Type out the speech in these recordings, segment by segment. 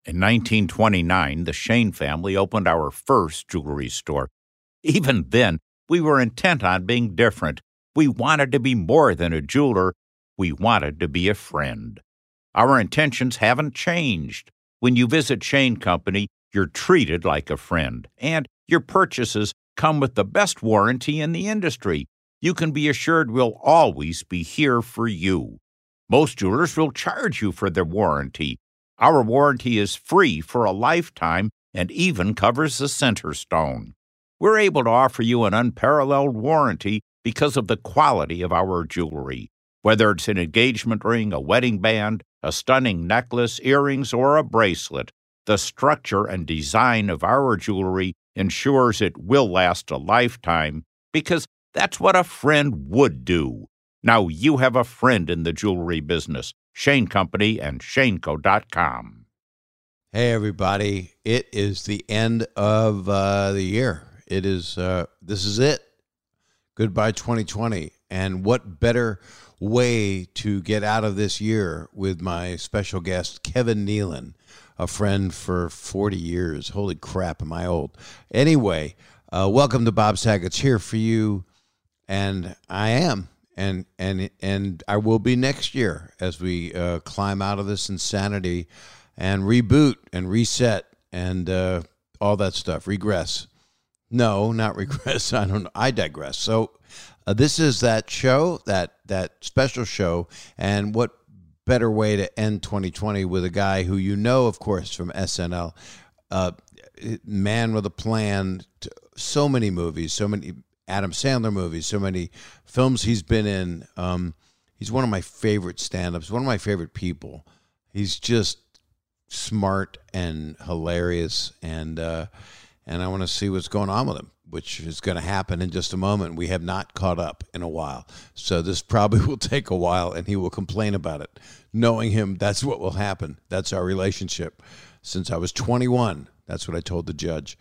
In 1929, the Shane family opened our first jewelry store. Even then, we were intent on being different. We wanted to be more than a jeweler. We wanted to be a friend. Our intentions haven't changed. When you visit Shane Company, you're treated like a friend, and your purchases come with the best warranty in the industry. You can be assured we'll always be here for you. Most jewelers will charge you for their warranty. Our warranty is free for a lifetime and even covers the center stone. We're able to offer you an unparalleled warranty because of the quality of our jewelry. Whether it's an engagement ring, a wedding band, a stunning necklace, earrings, or a bracelet, the structure and design of our jewelry ensures it will last a lifetime because that's what a friend would do. Now you have a friend in the jewelry business. Shane Company and ShaneCo.com. Hey, everybody. It is the end of the year. It is, this is it. Goodbye 2020. And what better way to get out of this year with my special guest, Kevin Nealon, a friend for 40 years. Holy crap, am I old. Anyway, welcome to Bob Saget's here for you. And I am. And I will be next year as we climb out of this insanity and reboot and reset and all that stuff. Regress. No, not regress. I don't know. I digress. So this is that show, that special show. And what better way to end 2020 with a guy who you know, of course, from SNL, man with a plan, so many movies, so many Adam Sandler movies, so many films he's been in. He's one of my favorite stand-ups, one of my favorite people. He's just smart and hilarious, and I want to see what's going on with him, which is going to happen in just a moment. We have not caught up in a while, so this probably will take a while, and he will complain about it. Knowing him, that's what will happen. That's our relationship. Since I was 21, that's what I told the judge.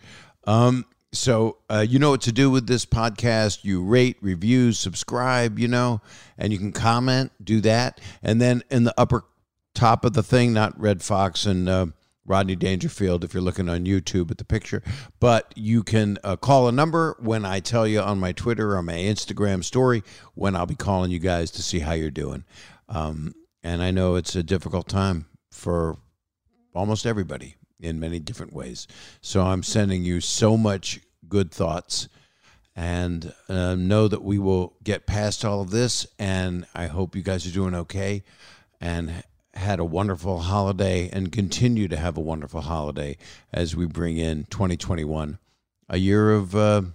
So you know what to do with this podcast. You rate, review, subscribe, and you can comment, do that. And then in the upper top of the thing, not Red Fox and Rodney Dangerfield if you're looking on YouTube at the picture, but you can call a number when I tell you on my Twitter or my Instagram story when I'll be calling you guys to see how you're doing. And I know it's a difficult time for almost everybody in many different ways. So I'm sending you so much good thoughts, and know that we will get past all of this, and I hope you guys are doing okay and had a wonderful holiday and continue to have a wonderful holiday as we bring in 2021, a year of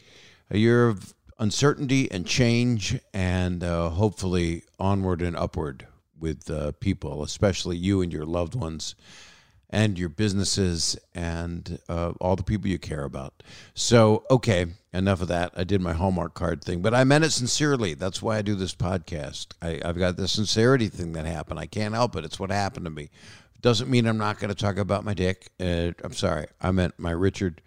uncertainty and change, and hopefully onward and upward with people, especially you and your loved ones and your businesses and all the people you care about. So, okay, enough of that. I did my Hallmark card thing, but I meant it sincerely. That's why I do this podcast. I've got this sincerity thing that happened. I can't help it. It's what happened to me. Doesn't mean I'm not going to talk about my dick. I'm sorry. I meant my Richard.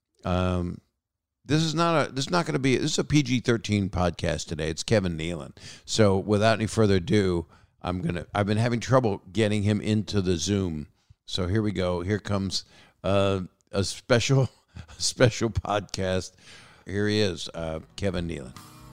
This is not going to be, this is a PG-13 podcast today. It's Kevin Nealon. So without any further ado, I've been having trouble getting him into the Zoom. So here we go. Here comes a special podcast. Here he is, Kevin Nealon.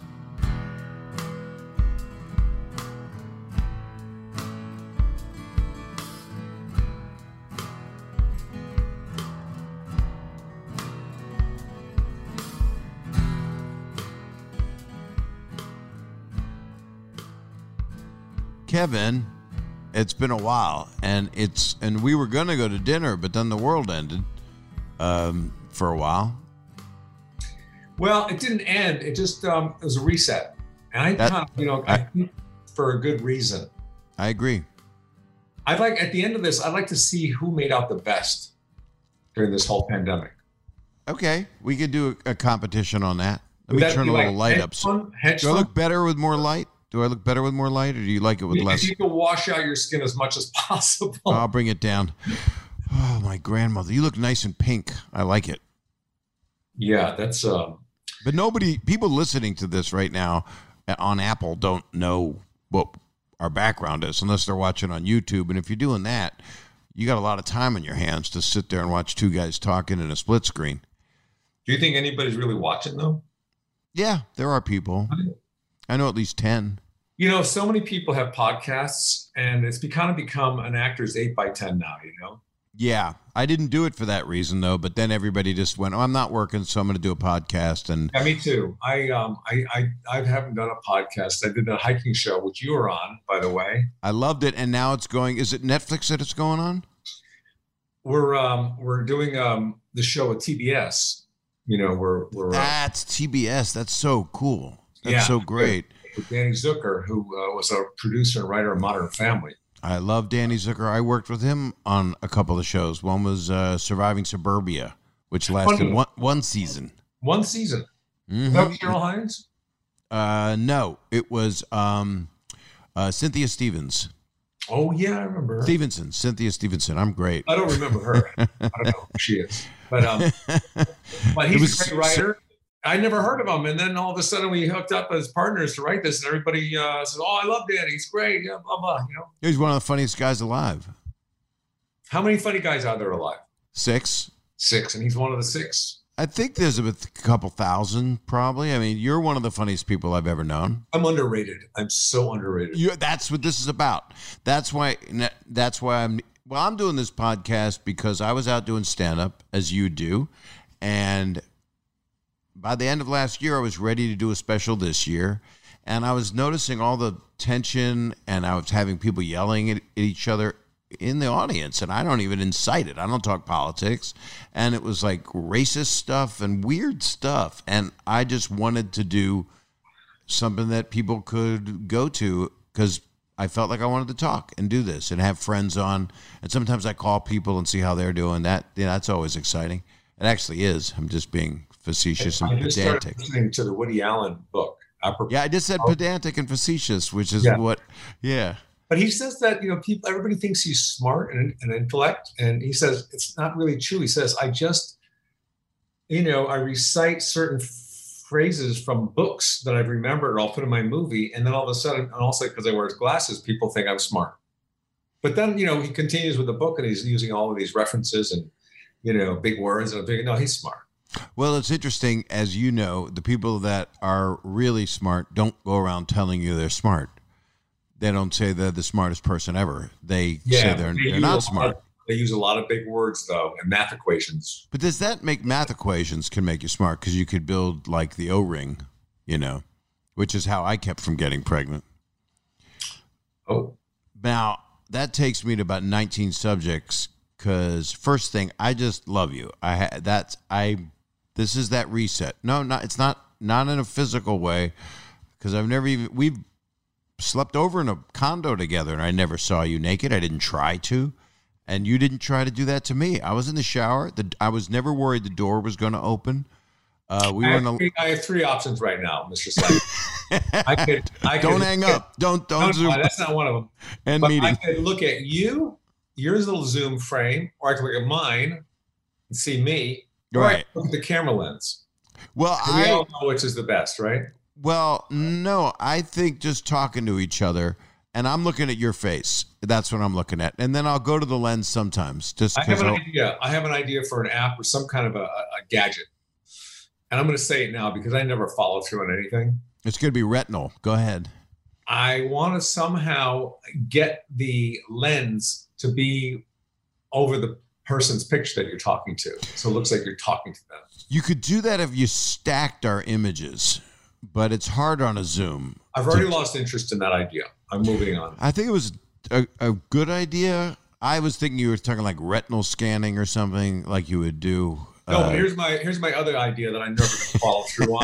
Kevin, it's been a while, and we were going to go to dinner, but then the world ended for a while. Well, it didn't end. It just it was a reset, and I think for a good reason. I agree. At the end of this, I'd like to see who made out the best during this whole pandemic. Okay, we could do a competition on that. Let me turn a little light up. Do I look better with more light? Do I look better with more light, or do you like it with less? If you can wash out your skin as much as possible. I'll bring it down. Oh, my grandmother. You look nice and pink. I like it. Yeah, that's... But people listening to this right now on Apple don't know what our background is unless they're watching on YouTube. And if you're doing that, you got a lot of time on your hands to sit there and watch two guys talking in a split screen. Do you think anybody's really watching though? Yeah, there are people. I know at least 10. You know, so many people have podcasts, and it's kind of become an actor's 8x10 now, you know? Yeah, I didn't do it for that reason, though. But then everybody just went, oh, I'm not working, so I'm going to do a podcast. And yeah, me too. I haven't done a podcast. I did a hiking show, which you were on, by the way. I loved it. And now it's going, is it Netflix that it's going on? We're doing the show at TBS. You know, we're that's TBS. That's so cool. That's so great. With Danny Zucker, who was a producer and writer of Modern Family. I love Danny Zucker. I worked with him on a couple of shows. One was Surviving Suburbia, which lasted one season. One season. Mm-hmm. Is that Cheryl Hines? No, it was Cynthia Stevens. Oh, yeah, I remember her. Cynthia Stevenson. I'm great. I don't remember her. I don't know who she is. But he's a great writer. I never heard of him. And then all of a sudden we hooked up as partners to write this. And everybody says, oh, I love Danny. He's great. Yeah, blah, blah. You know? He's one of the funniest guys alive. How many funny guys are there alive? 6. 6. And he's one of the 6. I think there's a couple thousand, probably. I mean, you're one of the funniest people I've ever known. I'm underrated. I'm so underrated. That's what this is about. That's why I'm doing this podcast because I was out doing stand-up, as you do. And by the end of last year, I was ready to do a special this year. And I was noticing all the tension, and I was having people yelling at each other in the audience, and I don't even incite it. I don't talk politics. And it was like racist stuff and weird stuff. And I just wanted to do something that people could go to because I felt like I wanted to talk and do this and have friends on. And sometimes I call people and see how they're doing. That's always exciting. It actually is. I'm just being facetious and pedantic. I just started listening to the Woody Allen book. Yeah, I just said pedantic and facetious, which is yeah. But he says that, you know, everybody thinks he's smart and intellect. And he says, it's not really true. He says, I recite certain phrases from books that I've remembered, I'll put in my movie. And then all of a sudden, and also because I wear his glasses, people think I'm smart. But then, you know, he continues with the book and he's using all of these references and, you know, big words no, he's smart. Well, it's interesting, as you know, the people that are really smart don't go around telling you they're smart. They don't say they're the smartest person ever. They say they're not smart. They use a lot of big words, though, and math equations. But does that make math equations can make you smart? Because you could build like the O-ring, you know, which is how I kept from getting pregnant. Oh. Now, that takes me to about 19 subjects because first thing, I just love you. This is that reset. No, it's not in a physical way because we've slept over in a condo together and I never saw you naked. I didn't try to. And you didn't try to do that to me. I was in the shower. I was never worried the door was going to open. I have 3 options right now, Mr. Slight. Don't hang up. Don't zoom. That's not one of them. Meeting. I could look at your little Zoom frame, or I could look at mine and see me. Right. Look at the camera lens. Well, we all know which is the best, right? Well, no, I think just talking to each other, and I'm looking at your face. That's what I'm looking at. And then I'll go to the lens sometimes. I have an idea for an app or some kind of a gadget. And I'm going to say it now because I never follow through on anything. It's going to be retinal. Go ahead. I want to somehow get the lens to be over the person's picture that you're talking to. So it looks like you're talking to them. You could do that if you stacked our images, but it's hard on a Zoom. I've already lost interest in that idea. I'm moving on. I think it was a good idea. I was thinking you were talking like retinal scanning or something like you would do. No, but here's my other idea that I'm never going to follow through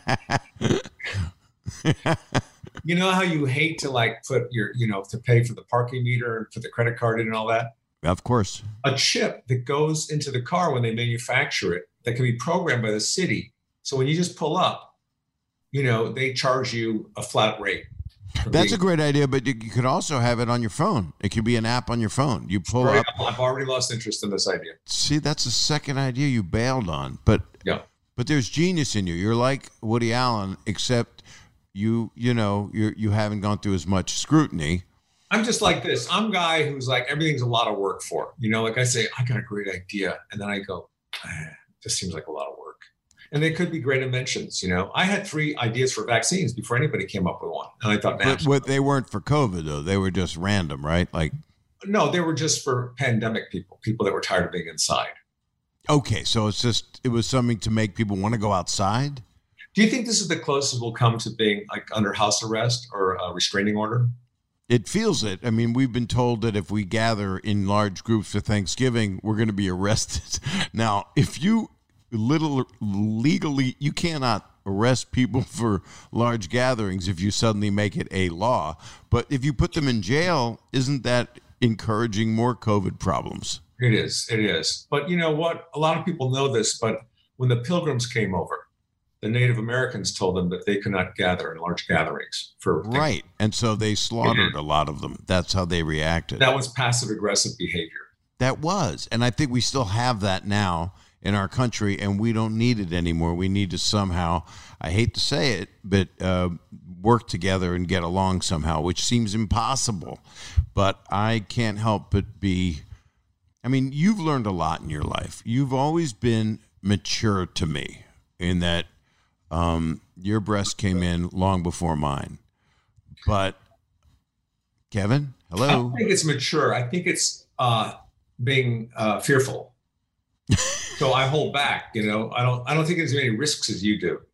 on. You know how you hate to like put your, to pay for the parking meter and put the credit card in and all that? Of course. A chip that goes into the car when they manufacture it that can be programmed by the city. So when you just pull up, they charge you a flat rate. That's a great idea, but you could also have it on your phone. It could be an app on your phone. You pull up. I've already lost interest in this idea. See, that's the second idea you bailed on. But there's genius in you. You're like Woody Allen, except you haven't gone through as much scrutiny. I'm just like this. I'm a guy who's like, everything's a lot of work for. Like I say, I got a great idea. And then I go, this seems like a lot of work. And they could be great inventions. I had 3 ideas for vaccines before anybody came up with one. And I thought, but they weren't for COVID, though. They were just random, right? No, they were just for pandemic people that were tired of being inside. Okay, so it was something to make people want to go outside? Do you think this is the closest we'll come to being like under house arrest or a restraining order? It feels it. I mean, we've been told that if we gather in large groups for Thanksgiving, we're going to be arrested. Now, if you legally, you cannot arrest people for large gatherings if you suddenly make it a law. But if you put them in jail, isn't that encouraging more COVID problems? It is. But you know what? A lot of people know this, but when the Pilgrims came over, the Native Americans told them that they could not gather in large gatherings right. And so they slaughtered a lot of them. That's how they reacted. That was passive aggressive behavior. That was. And I think we still have that now in our country, and we don't need it anymore. We need to somehow, I hate to say it, but work together and get along somehow, which seems impossible. But I can't help but you've learned a lot in your life. You've always been mature to me in that your breast came in long before mine. But Kevin, hello. I don't think it's mature. I think it's being fearful. So I hold back. I don't think there's as many risks as you do.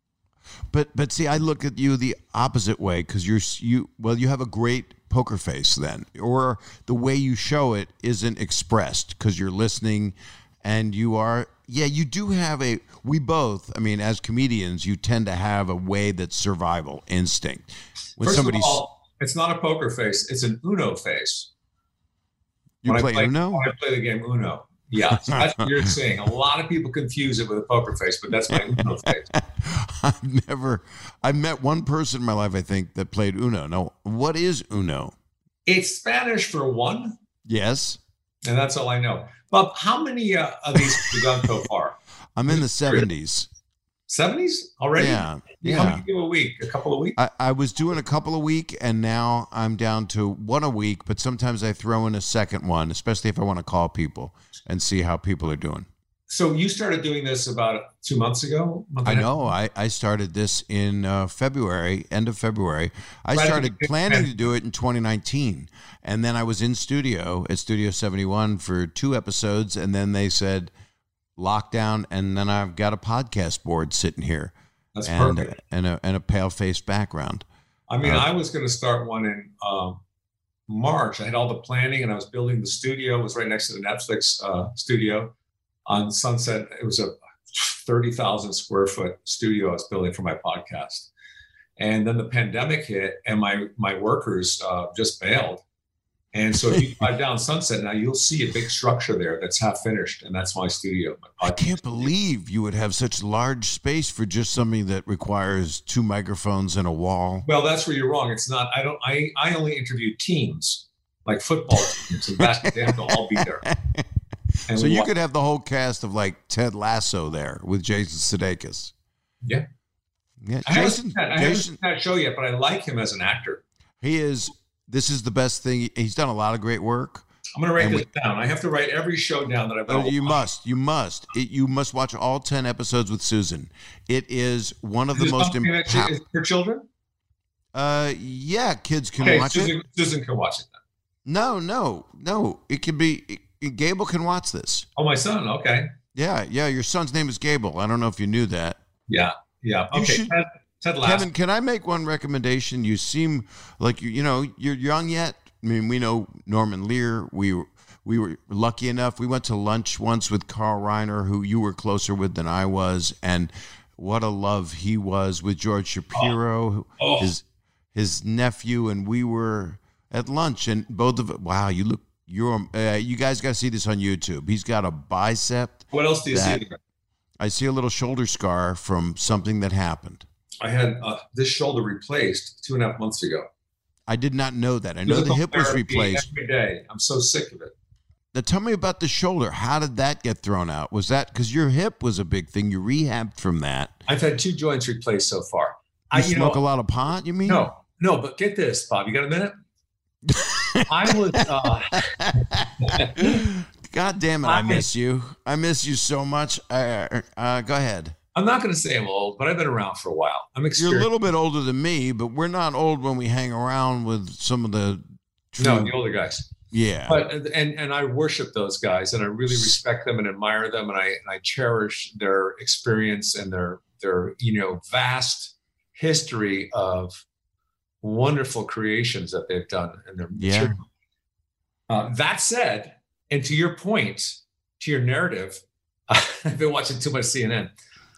But see, I look at you the opposite way because you have a great poker face then, or the way you show it isn't expressed because you're listening, and you do have we both, as comedians, you tend to have a way that's survival instinct. First of all, it's not a poker face, it's an Uno face. You play Uno? When I play the game Uno. Yeah, so that's what you're saying. A lot of people confuse it with a poker face, but that's my Uno face. I've met one person in my life, I think, that played Uno. Now, what is Uno? It's Spanish for one. Yes. And that's all I know. Bob, how many of these have you done so far? I'm in the 70s. 70s already? Yeah. How many do a week? A couple a week? I was doing a couple a week, and now I'm down to one a week, but sometimes I throw in a second one, especially if I want to call people and see how people are doing. So you started doing this about 2 months ago? I know. I started this in February, end of February. I started planning to do it in 2019, and then I was in studio at Studio 71 for 2 episodes, and then they said lockdown, and then I've got a podcast board sitting here. That's perfect. And a pale-faced background. I was going to start one in March. I had all the planning, and I was building the studio. It was right next to the Netflix studio on Sunset. It was a 30,000 square foot studio I was building for my podcast. And then the pandemic hit, and my workers just bailed. And so if you drive down Sunset now, you'll see a big structure there that's half finished, and that's my studio. I can't believe you would have such large space for just something that requires 2 microphones and a wall. Well, that's where you're wrong. It's not. I only interview teams, like football teams and basketball. They have to all be there. And so you could have the whole cast of like Ted Lasso there with Jason Sudeikis. Yeah. I haven't seen that show yet, but I like him as an actor. He is. This is the best thing. He's done a lot of great work. I'm going to write this down. I have to write every show down that I've done. You must. You must watch all 10 episodes with Susan. It is one of the most important. For children? Yeah, kids can watch it. Susan can watch it then. No. It can be. Gable can watch this. Oh, my son. Okay. Yeah. Your son's name is Gable. I don't know if you knew that. Yeah. Okay. Ted Lasso. Kevin, can I make one recommendation? You seem like you're young yet. We know Norman Lear. We were lucky enough. We went to lunch once with Carl Reiner, who you were closer with than I was, and what a love he was with George Shapiro, his nephew, and we were at lunch, and both of wow, you guys got to see this on YouTube. He's got a bicep. What else do you see there? I see a little shoulder scar from something that happened. I had this shoulder replaced 2.5 months ago. I did not know that. I know the hip was replaced. Every day. I'm so sick of it. Now tell me about the shoulder. How did that get thrown out? Was that because your hip was a big thing? You rehabbed from that. I've had 2 joints replaced so far. You smoke a lot of pot, you mean? No, but get this, Bob. You got a minute? I was. God damn it! I miss you. I miss you so much. Go ahead. I'm not going to say I'm old, but I've been around for a while. I'm You're a experienced. little bit older than me, but we're not old when we hang around with some of the. No, the older guys. Yeah. But and I worship those guys, and I really respect them and admire them, and I cherish their experience and their vast history of wonderful creations that they've done and their Yeah. material. That said, and to your point, to your narrative, I've been watching too much CNN.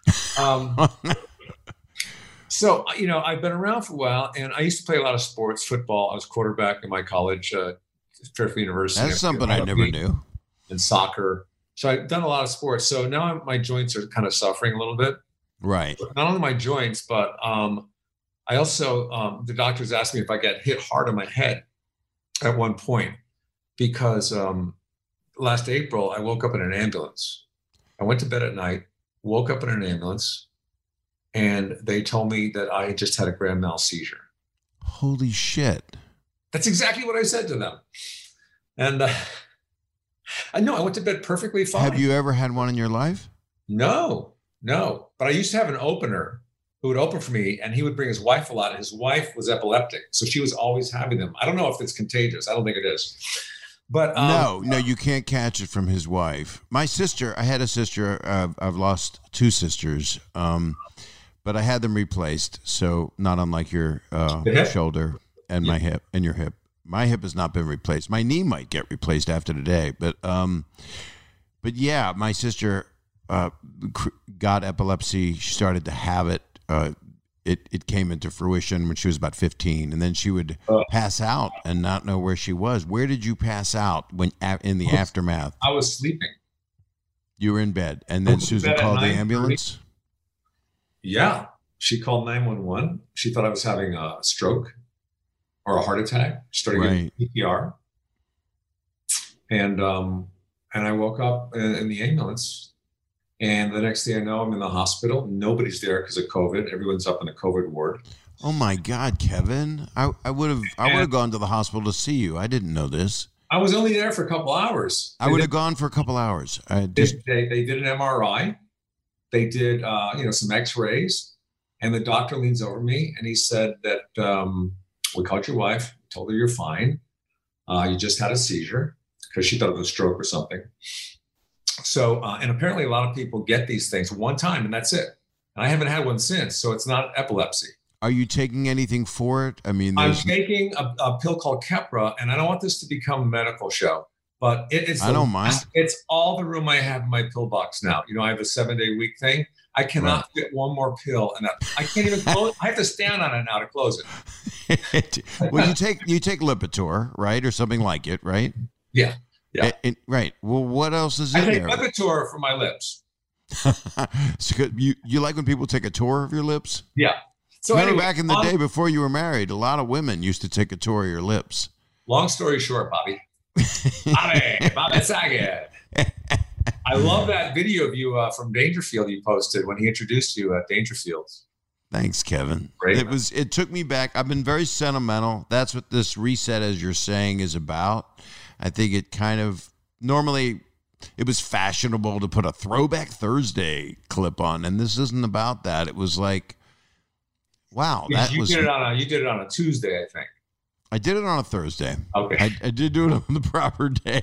So, I've been around for a while, and I used to play a lot of sports, football. I was quarterback in my college, Fairfield University. That's something I never knew. And soccer. So I've done a lot of sports. So now my joints are kind of suffering a little bit. Right. Not only my joints, but I also, the doctors asked me if I got hit hard on my head at one point because last April, I woke up in an ambulance. I went to bed at night, woke up in an ambulance, and they told me that I just had a grand mal seizure. Holy shit. That's exactly what I said to them. And I know I went to bed perfectly fine. Have you ever had one in your life? No. But I used to have an opener who would open for me, and he would bring his wife a lot. His wife was epileptic, so she was always having them. I don't know if it's contagious. I don't think it is. But no, you can't catch it from his wife. My sister, I had a sister. I've lost two sisters, but I had them replaced. So not unlike your shoulder and my hip and your hip. My hip has not been replaced. My knee might get replaced after today, but yeah, my sister got epilepsy. She started to have it. It came into fruition when she was about 15, and then she would pass out and not know where she was. Where did you pass out when in the aftermath? I was sleeping. You were in bed, and then Susan called the ambulance? Yeah. She called 911. She thought I was having a stroke or a heart attack. She started getting CPR. And I woke up in the ambulance. And the next thing I know, I'm in the hospital. Nobody's there because of COVID. Everyone's up in the COVID ward. Oh my God, Kevin! I would have gone to the hospital to see you. I didn't know this. I was only there for a couple hours. I would have gone for a couple hours. They did an MRI. They did some X-rays, and the doctor leans over me and he said that we called your wife, told her you're fine. You just had a seizure because she thought it was a stroke or something. So, and apparently a lot of people get these things one time and that's it. And I haven't had one since, so it's not epilepsy. Are you taking anything for it? I mean, I'm taking a pill called Keppra, and I don't want this to become a medical show, but it's I don't mind. It's all the room I have in my pill box now. I have a 7-day week thing. I cannot fit one more pill, and I can't even close. I have to stand on it now to close it. Well, you take Lipitor, right, or something like it, right? Yeah. Yeah. Right. Well, what else is in there? I take Lipitor for my lips. So you like when people take a tour of your lips? Yeah. So remember back in the day before you were married, a lot of women used to take a tour of your lips. Long story short, Bobby Saget. I love that video of you from Dangerfield you posted when he introduced you at Dangerfield. Thanks, Kevin. Great. It took me back. I've been very sentimental. That's what this reset, as you're saying, is about. I think it kind of normally it was fashionable to put a Throwback Thursday clip on, and this isn't about that. It was like, wow, you did it on a Tuesday, I think. I did it on a Thursday. Okay, I did do it on the proper day.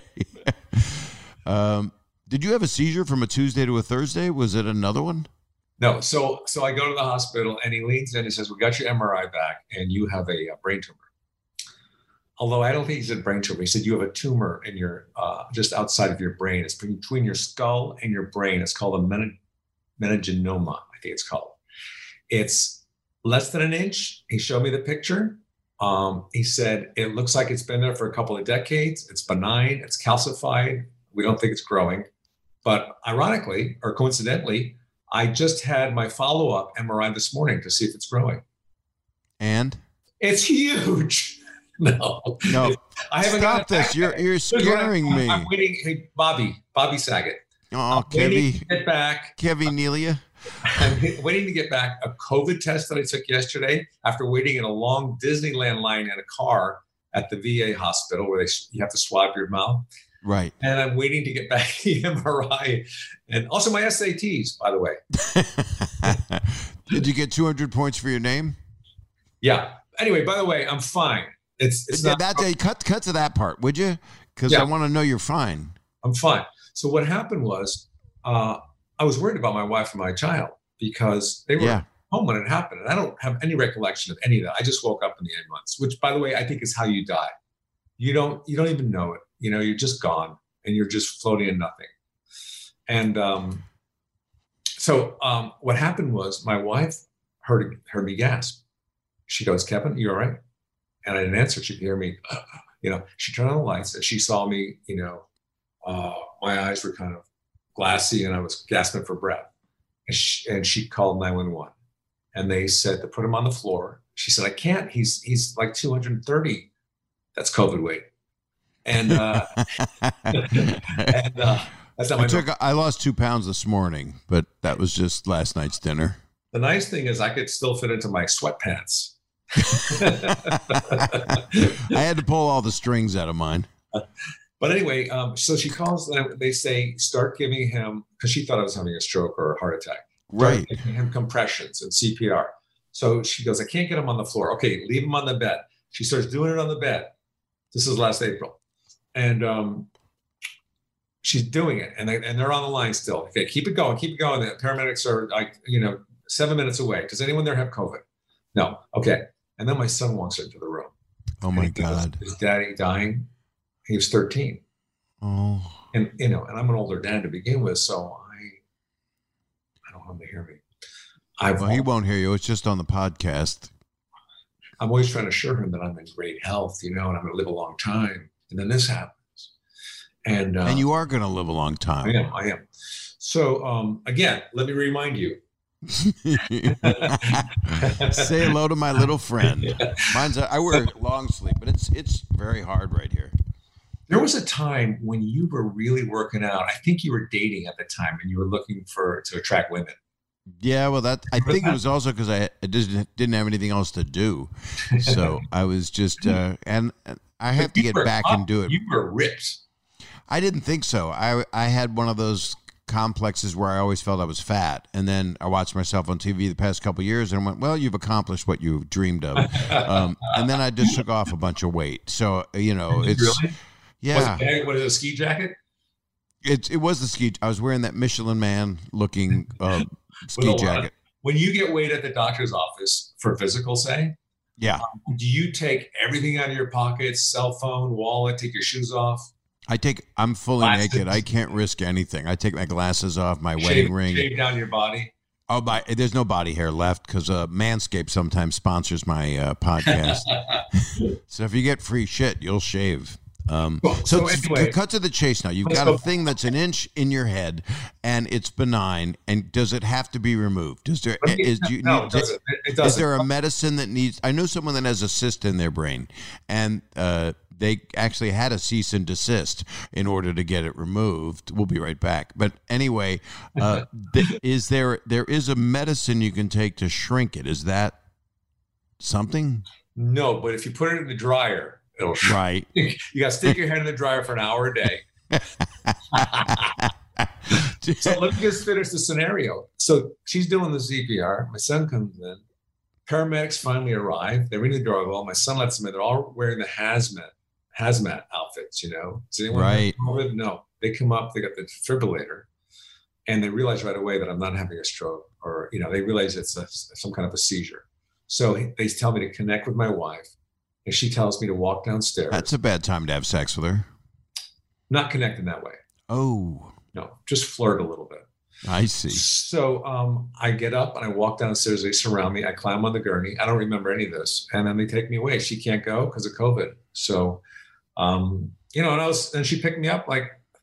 Did you have a seizure from a Tuesday to a Thursday? Was it another one? No. So I go to the hospital, and he leans in and says, "We got your MRI back, and you have a brain tumor." Although I don't think he said brain tumor. He said you have a tumor in your just outside of your brain. It's between your skull and your brain. It's called a meningioma, I think it's called. It's less than an inch. He showed me the picture. He said it looks like it's been there for a couple of decades. It's benign. It's calcified. We don't think it's growing. But ironically, or coincidentally, I just had my follow-up MRI this morning to see if it's growing. And? It's huge. No. I haven't got this. You're scaring me. I'm waiting. Hey, Bobby Saget. Oh, Kevy. Get back. Kevy Nelia. I'm waiting to get back a COVID test that I took yesterday after waiting in a long Disneyland line in a car at the VA hospital where you have to swab your mouth. Right. And I'm waiting to get back the MRI and also my SATs, by the way. Did you get 200 points for your name? Yeah. Anyway, by the way, I'm fine. It's not that day. Cut to that part, would you? Because I want to know you're fine. I'm fine. So what happened was, I was worried about my wife and my child because they were home when it happened, and I don't have any recollection of any of that. I just woke up in the 8 months, which, by the way, I think is how you die. You don't even know it. You're just gone, and you're just floating in nothing. And so what happened was, my wife heard me gasp. She goes, "Kevin, you all right?" And I didn't answer. She could hear me. She turned on the lights, and she saw me. My eyes were kind of glassy, and I was gasping for breath. And she called 911, and they said to put him on the floor. She said, "I can't. He's like 230. That's COVID weight." And that's not I lost 2 pounds this morning, but that was just last night's dinner. The nice thing is I could still fit into my sweatpants. I had to pull all the strings out of mine. But anyway, so she calls, and they say, start giving him, because she thought I was having a stroke or a heart attack. Right. Start giving him compressions and CPR. So she goes, I can't get him on the floor. Okay, leave him on the bed. She starts doing it on the bed. This is last April. And she's doing it, and they're on the line still. Okay, keep it going. The paramedics are 7 minutes away. Does anyone there have COVID? No. Okay. And then my son walks into the room. Oh my God. His daddy dying. He was 13. Oh. And and I'm an older dad to begin with, so I don't want him to hear me. He won't hear you. It's just on the podcast. I'm always trying to assure him that I'm in great health, and I'm going to live a long time. And then this happens. And you are going to live a long time. I am. So again, let me remind you. Say hello to my little friend. I wear long sleeve, but it's very hard right here. There was a time when you were really working out. I think you were dating at the time, and you were looking to attract women. Yeah, well, I think it was also because I didn't have anything else to do, so I was just and I have to get back and do it. You were ripped. I didn't think so. I had one of those complexes where I always felt I was fat, and then I watched myself on TV the past couple of years and went, well, you've accomplished what you dreamed of. And then I just took off a bunch of weight. So it's really? Yeah. Was it a ski jacket? It was the ski. I was wearing that Michelin Man looking ski jacket. When you get weighed at the doctor's office for physical, say, yeah, do you take everything out of your pockets, cell phone, wallet, take your shoes off? I'm fully naked. I can't risk anything. I take my glasses off, my wedding ring. Shave down your body. Oh, there's no body hair left because Manscaped sometimes sponsors my podcast. So if you get free shit, you'll shave. So anyway, cut to the chase now. You've got a thing that's an inch in your head, and it's benign. And does it have to be removed? Is there a medicine that needs? I know someone that has a cyst in their brain, and they actually had a cease and desist in order to get it removed. We'll be right back. But anyway, there is a medicine you can take to shrink it. Is that something? No, but if you put it in the dryer, it'll shrink. Right. You got to stick your head in the dryer for an hour a day. So let me just finish the scenario. So she's doing the CPR. My son comes in. Paramedics finally arrive. They ring the doorbell. My son lets them in. They're all wearing the hazmat outfits, Does anyone have COVID? No. They come up, they got the defibrillator, and they realize right away that I'm not having a stroke, or, they realize it's some kind of a seizure. So they tell me to connect with my wife, and she tells me to walk downstairs. That's a bad time to have sex with her. Not connecting that way. Oh. No, just flirt a little bit. I see. So I get up and I walk downstairs. They surround me. I climb on the gurney. I don't remember any of this. And then they take me away. She can't go because of COVID. So, and she picked me up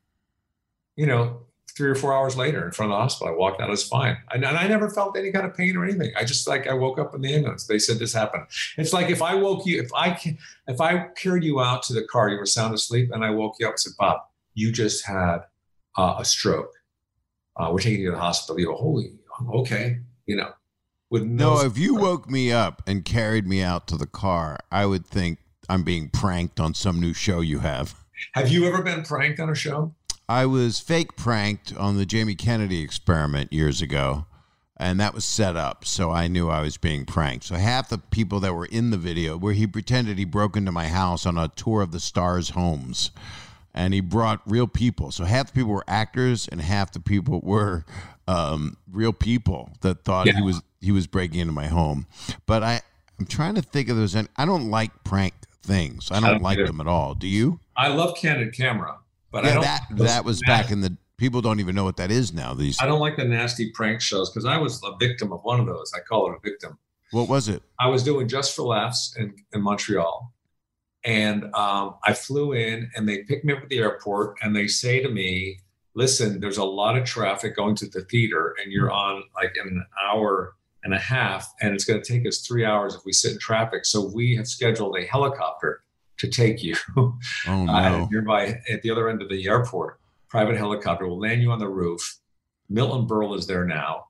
3 or 4 hours later in front of the hospital. I walked out, I was fine. And I never felt any kind of pain or anything. I just I woke up in the ambulance. They said this happened. It's like if I woke you, if I carried you out to the car, you were sound asleep, and I woke you up and said, Bob, you just had a stroke. We're taking you to the hospital. You go, holy, okay. If you woke me up and carried me out to the car, I would think I'm being pranked on some new show you have. Have you ever been pranked on a show? I was fake pranked on the Jamie Kennedy Experiment years ago, and that was set up, so I knew I was being pranked. So half the people that were in the video, where he pretended he broke into my house on a tour of the stars' homes, and he brought real people. So half the people were actors, and half the people were real people that thought he was breaking into my home. But I'm trying to think of those. I don't like prank things. I don't like them at all. Do you? I love Candid Camera, but I don't. That was back in the. People don't even know what that is now. I don't like the nasty prank shows because I was a victim of one of those. I call it a victim. What was it? I was doing Just for Laughs in Montreal. And I flew in and they picked me up at the airport and they say to me, listen, there's a lot of traffic going to the theater and you're on like in an hour and a half and it's going to take us 3 hours if we sit in traffic. So we have scheduled a helicopter to take you nearby at the other end of the airport. Private helicopter will land you on the roof. Milton Berle is there now.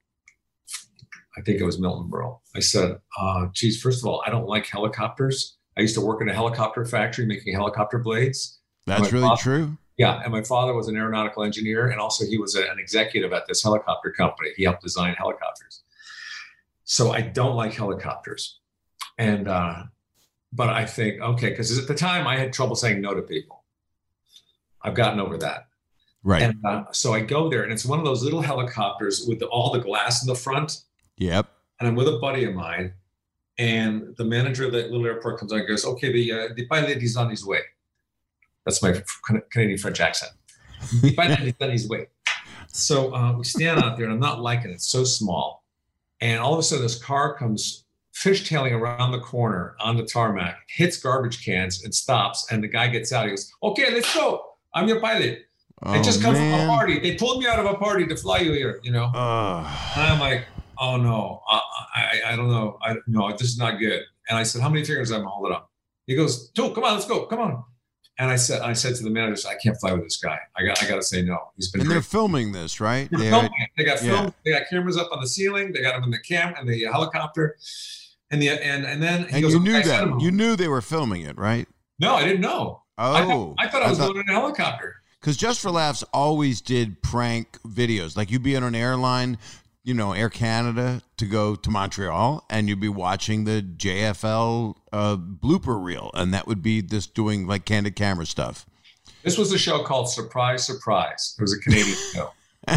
I think it was Milton Berle. I said, geez, first of all, I don't like helicopters. I used to work in a helicopter factory making helicopter blades. That's really true? Yeah. And my father was an aeronautical engineer. And also he was an executive at this helicopter company. He helped design helicopters. So I don't like helicopters. And, but I think, okay, because at the time I had trouble saying no to people. I've gotten over that. Right. And so I go there and it's one of those little helicopters with all the glass in the front. Yep. And I'm with a buddy of mine. And the manager of that little airport comes on and goes, okay, the pilot is on his way. That's my Canadian French accent. The pilot is on his way. So we stand out there and I'm not liking it. It's so small. And all of a sudden this car comes fishtailing around the corner on the tarmac, hits garbage cans and stops. And the guy gets out. He goes, okay, let's go. I'm your pilot. I just come from a party. They pulled me out of a party to fly you here, you know? And I'm like, oh no, I don't know. No, this is not good. And I said, how many fingers am I holding up? He goes, 2, come on, let's go. Come on. And I said to the manager, I can't fly with this guy. I got to say no. He's been. And they're filming this, right? They're filming it. They got film. They got cameras up on the ceiling. They got him in the and the helicopter. And then he goes, you knew that. You knew they were filming it, right? No, I didn't know. Oh. I thought I was going in a helicopter. Because Just for Laughs always did prank videos. Like you'd be on an airline, Air Canada, to go to Montreal, and you'd be watching the JFL blooper reel, and that would be this doing like candid camera stuff. This was a show called Surprise, Surprise. It was a Canadian show.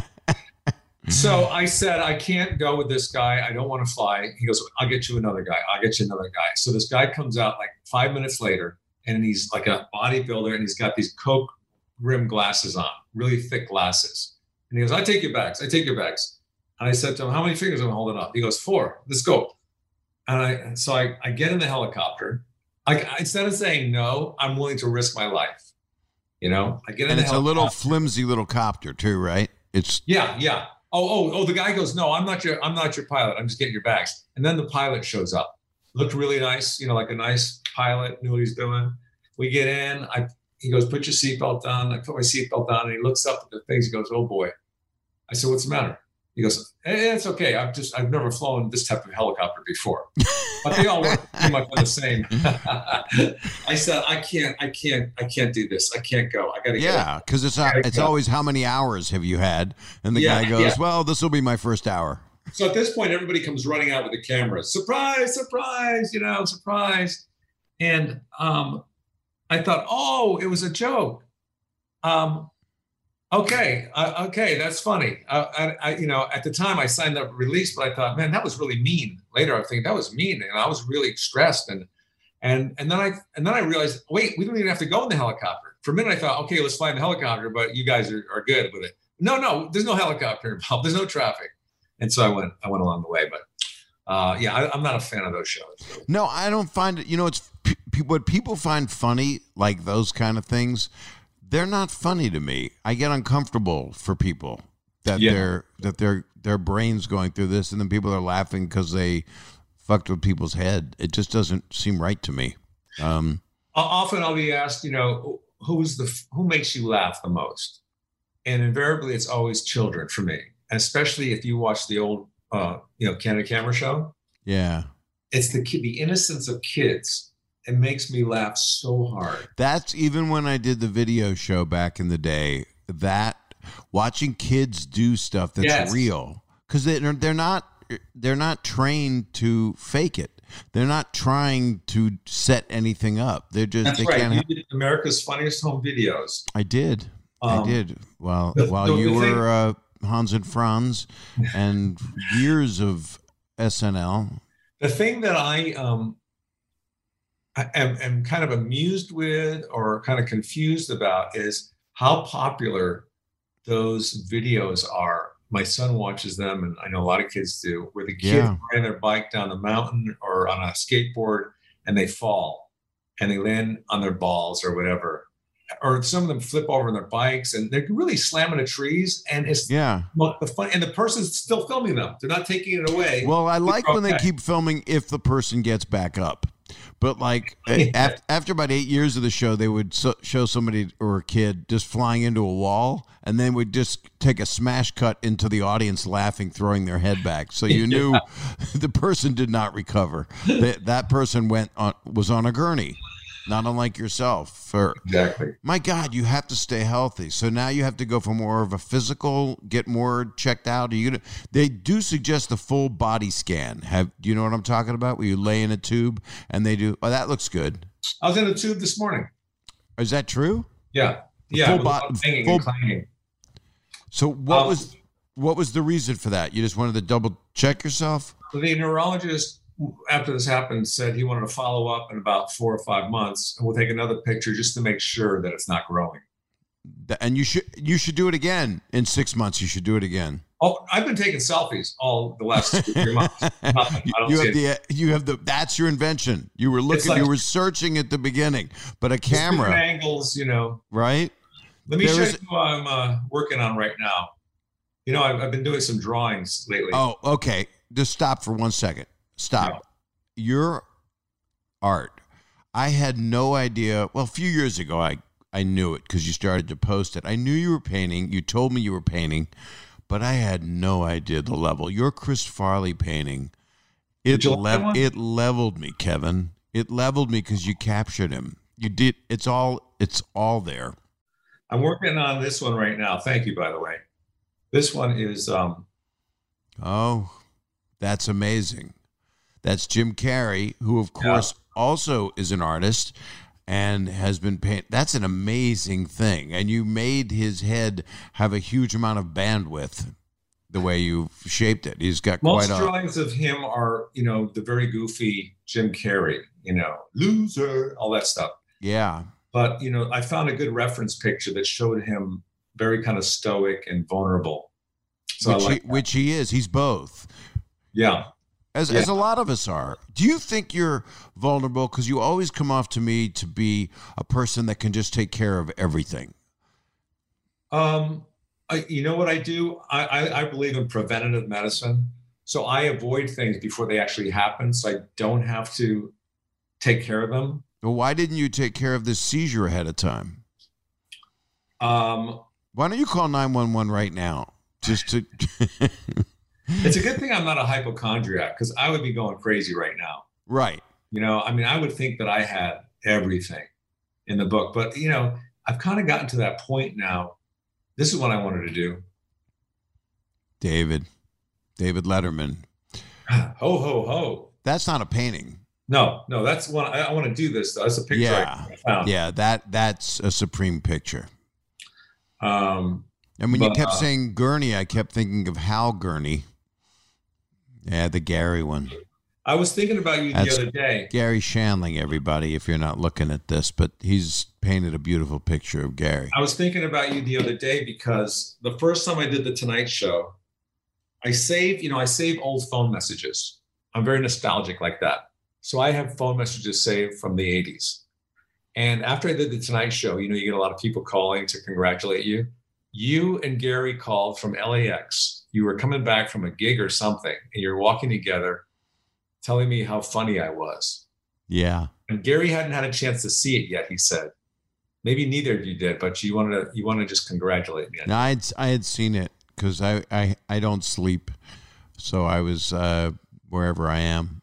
So I said, I can't go with this guy. I don't want to fly. He goes, I'll get you another guy. I'll get you another guy. So this guy comes out like 5 minutes later, and he's like a bodybuilder, and he's got these Coke rim glasses on, really thick glasses. And he goes, I take your bags. And I said to him, how many fingers am I holding up? He goes, 4. Let's go. And so I get in the helicopter. Instead of saying no, I'm willing to risk my life. I get in the helicopter. And it's a little flimsy little copter too, right? It's yeah. Oh, the guy goes, no, I'm not your pilot. I'm just getting your bags. And then the pilot shows up. Looked really nice, like a nice pilot, knew what he's doing. We get in. He goes, put your seatbelt on. I put my seatbelt on, and he looks up at the things. He goes, oh boy. I said, what's the matter? He goes, it's okay. I've never flown this type of helicopter before, but they all work pretty much the same. I said, I can't do this. I can't go. I got to go. Yeah, because it's always how many hours have you had? And the guy goes, well, this will be my first hour. So at this point, everybody comes running out with the camera. Surprise, surprise, surprise. And I thought, oh, it was a joke. Okay, that's funny. At the time I signed up release, but I thought, man, that was really mean. Later I think that was mean, and I was really stressed. And then I realized, wait, we don't even have to go in the helicopter. For a minute I thought, okay, let's fly in the helicopter, but you guys are good with it. No, there's no helicopter involved. There's no traffic. And so I went along the way, but I'm not a fan of those shows. No, I don't find it. It's what people find funny, like those kind of things. They're not funny to me. I get uncomfortable for people that their brains going through this, and then people are laughing because they fucked with people's head. It just doesn't seem right to me. Often I'll be asked, who makes you laugh the most, and invariably it's always children for me, and especially if you watch the old Candid Camera show. Yeah, it's the innocence of kids it makes me laugh so hard. That's even when I did the video show back in the day, that watching kids do stuff that's real, because they're not trained to fake it. They're not trying to set anything up. They're just That's they right. can't. You did America's Funniest Home Videos. I did. While you were Hans and Franz, and years of SNL. The thing that I am kind of amused with or kind of confused about is how popular those videos are. My son watches them, and I know a lot of kids do, where the kids ride their bike down the mountain or on a skateboard and they fall and they land on their balls or whatever. Or some of them flip over on their bikes and they're really slamming the trees, and it's the fun, and the person's still filming them. They're not taking it away. Well, I like when they keep filming if the person gets back up. But like after about 8 years of the show, they would show somebody or a kid just flying into a wall, and then would just take a smash cut into the audience laughing, throwing their head back. So you knew the person did not recover. That person was on a gurney, not unlike yourself. Exactly. My God, you have to stay healthy. So now you have to go for more of a physical, get more checked out. They do suggest the full body scan. Do you know what I'm talking about? Where you lay in a tube and they do. Oh, that looks good. I was in a tube this morning. Is that true? Yeah. Full clanging. So what was the reason for that? You just wanted to double check yourself? The neurologist, after this happened, said he wanted to follow up in about 4 or 5 months, and we'll take another picture just to make sure that it's not growing. And you should do it again in 6 months. You should do it again. Oh, I've been taking selfies all the last 2 or 3 months. That's your invention. You were you were searching at the beginning, but a camera angles, right? Let me show you what I'm working on right now. I've been doing some drawings lately. Oh, okay. Just stop for 1 second. Stop. Yeah. Your art. I had no idea. Well, a few years ago, I knew it because you started to post it. I knew you were painting. You told me you were painting, but I had no idea the level. Your Chris Farley painting, it leveled me, Kevin. It leveled me because you captured him. You did. It's all there. I'm working on this one right now. Thank you, by the way. This one is. Oh, that's amazing. That's Jim Carrey, who, of course, also is an artist and has been painted. That's an amazing thing. And you made his head have a huge amount of bandwidth the way you shaped it. He's got most drawings of him are, the very goofy Jim Carrey, loser, all that stuff. Yeah. But, I found a good reference picture that showed him very kind of stoic and vulnerable. So which he is. He's both. Yeah. As a lot of us are. Do you think you're vulnerable? Because you always come off to me to be a person that can just take care of everything. You know what I do? I believe in preventative medicine. So I avoid things before they actually happen, so I don't have to take care of them. Well, why didn't you take care of this seizure ahead of time? Why don't you call 911 right now? Just to... It's a good thing I'm not a hypochondriac, because I would be going crazy right now. Right. I would think that I had everything in the book, but, I've kind of gotten to that point now. This is what I wanted to do. David Letterman. Ho, ho, ho. That's not a painting. No, that's one. I want to do this, though. That's a picture I found. Yeah, that's a supreme picture. And when you kept saying Gurney, I kept thinking of Hal Gurney. Yeah, the Gary one. I was thinking about you the other day. Gary Shandling, everybody, if you're not looking at this, but he's painted a beautiful picture of Gary. I was thinking about you the other day because the first time I did the Tonight Show, I save old phone messages. I'm very nostalgic like that. So I have phone messages saved from the 80s. And after I did the Tonight Show, you get a lot of people calling to congratulate you. You and Gary called from LAX. You were coming back from a gig or something, and you're walking together, telling me how funny I was. Yeah. And Gary hadn't had a chance to see it yet, he said. Maybe neither of you did, but you wanted to just congratulate me. No, I had seen it because I don't sleep. So I was wherever I am.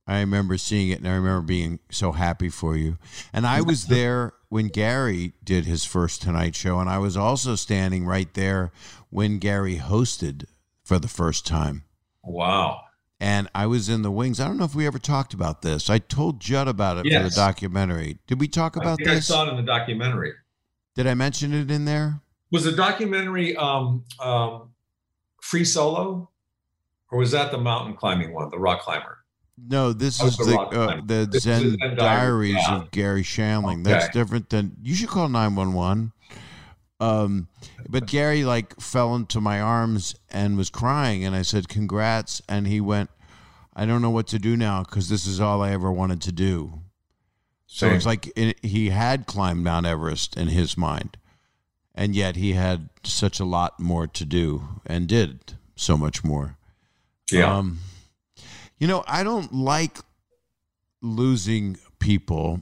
I remember seeing it, and I remember being so happy for you. And I was there when Gary did his first Tonight Show, and I was also standing right there when Gary hosted for the first time. Wow. And I was in the wings. I don't know if we ever talked about this. I told Judd about it for the documentary. Did we talk about this? I saw it in the documentary. Did I mention it in there? Was the documentary Free Solo? Or was that the mountain climbing one, the rock climber? No, this is the Zen Diaries of Gary Shandling. Okay. That's different than, you should call 911. But Gary fell into my arms and was crying, and I said, congrats. And he went, I don't know what to do now because this is all I ever wanted to do. So it's like he had climbed Mount Everest in his mind, and yet he had such a lot more to do and did so much more. Yeah. I don't like losing people,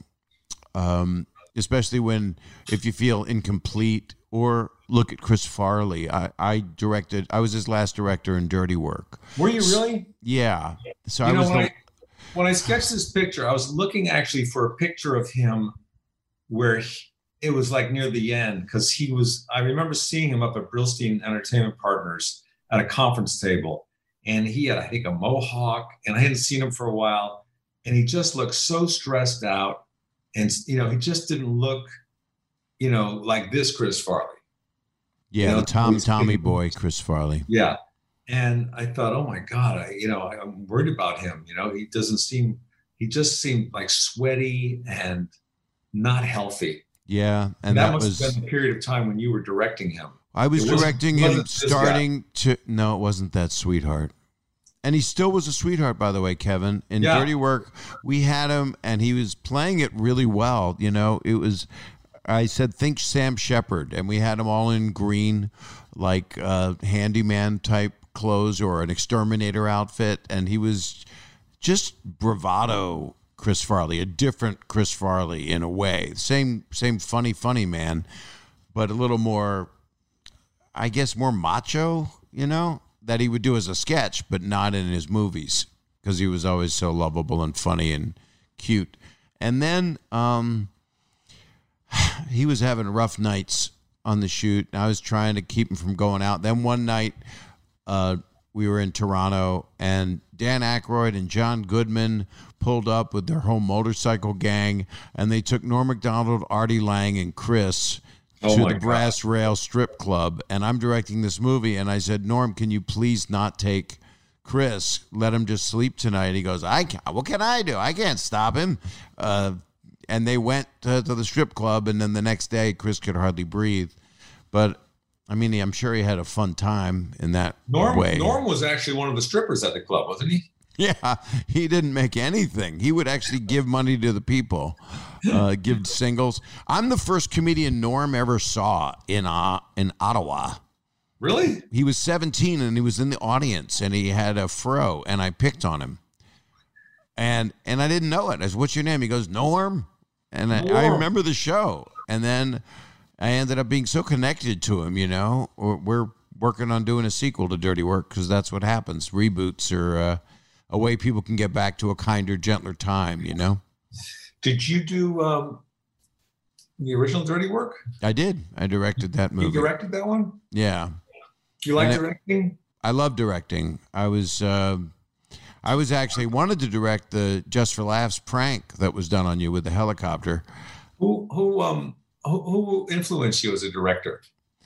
especially if you feel incomplete. Or look at Chris Farley. I was his last director in Dirty Work. Were you really? Yeah. So when I sketched this picture, I was looking actually for a picture of him where it was near the end, because I remember seeing him up at Brillstein Entertainment Partners at a conference table, and he had, I think, a mohawk, and I hadn't seen him for a while, and he just looked so stressed out, and he just didn't look like this Chris Farley. Yeah, the Tommy boy, Chris Farley. Yeah. And I thought, oh my God, I'm worried about him. He just seemed sweaty and not healthy. Yeah. And that must have been the period of time when you were directing him. I was directing him no, it wasn't that sweetheart. And he still was a sweetheart, by the way, Kevin. In Dirty Work, we had him and he was playing it really well. I said, think Sam Shepard, and we had them all in green, handyman type clothes or an exterminator outfit, and he was just bravado Chris Farley, a different Chris Farley in a way. Same funny man, but a little more, I guess, more macho, that he would do as a sketch, but not in his movies, because he was always so lovable and funny and cute. And then he was having rough nights on the shoot, and I was trying to keep him from going out. Then one night, we were in Toronto, and Dan Aykroyd and John Goodman pulled up with their whole motorcycle gang, and they took Norm Macdonald, Artie Lang, and Chris to the Brass Rail Strip Club. And I'm directing this movie, and I said, Norm, can you please not take Chris? Let him just sleep tonight. He goes, what can I do? I can't stop him. And they went to the strip club, and then the next day, Chris could hardly breathe. But, I'm sure he had a fun time in that way. Norm was actually one of the strippers at the club, wasn't he? Yeah, he didn't make anything. He would actually give money to the people, give singles. I'm the first comedian Norm ever saw in Ottawa. Really? He was 17, and he was in the audience, and he had a fro, and I picked on him. And I didn't know it. I said, what's your name? He goes, Norm. And I remember the show. And then I ended up being so connected to him, We're working on doing a sequel to Dirty Work because that's what happens. Reboots are a way people can get back to a kinder, gentler time, Did you do the original Dirty Work? I did. I directed that movie. You directed that one? Yeah. Do you like directing? I love directing. I was actually wanted to direct the Just for Laughs prank that was done on you with the helicopter. Who influenced you as a director?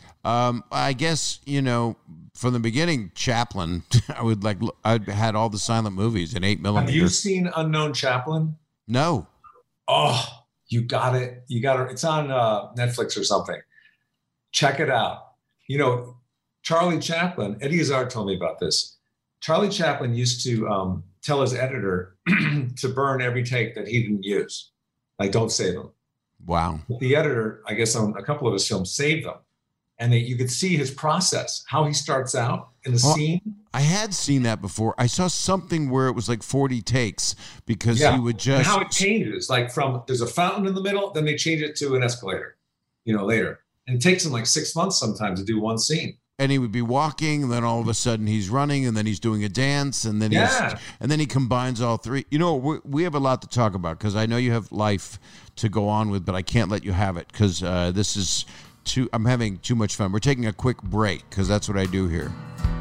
I guess, from the beginning, Chaplin. I had all the silent movies in 8mm. Have you seen Unknown Chaplin? No. Oh, you got it. It's on Netflix or something. Check it out. Charlie Chaplin, Eddie Izzard told me about this. Charlie Chaplin used to tell his editor to burn every take that he didn't use. Don't save them. Wow. But the editor, I guess on a couple of his films, saved them. And you could see his process, how he starts out in the scene. I had seen that before. I saw something where it was 40 takes because he would just... And how it changes, there's a fountain in the middle, then they change it to an escalator, later. And it takes them 6 months sometimes to do one scene. and he would be walking, and then all of a sudden he's running, and then he's doing a dance, and then he combines all three. You know, we have a lot to talk about because I know you have life to go on with, but I can't let you have it because I'm having too much fun. We're taking a quick break because that's what I do here.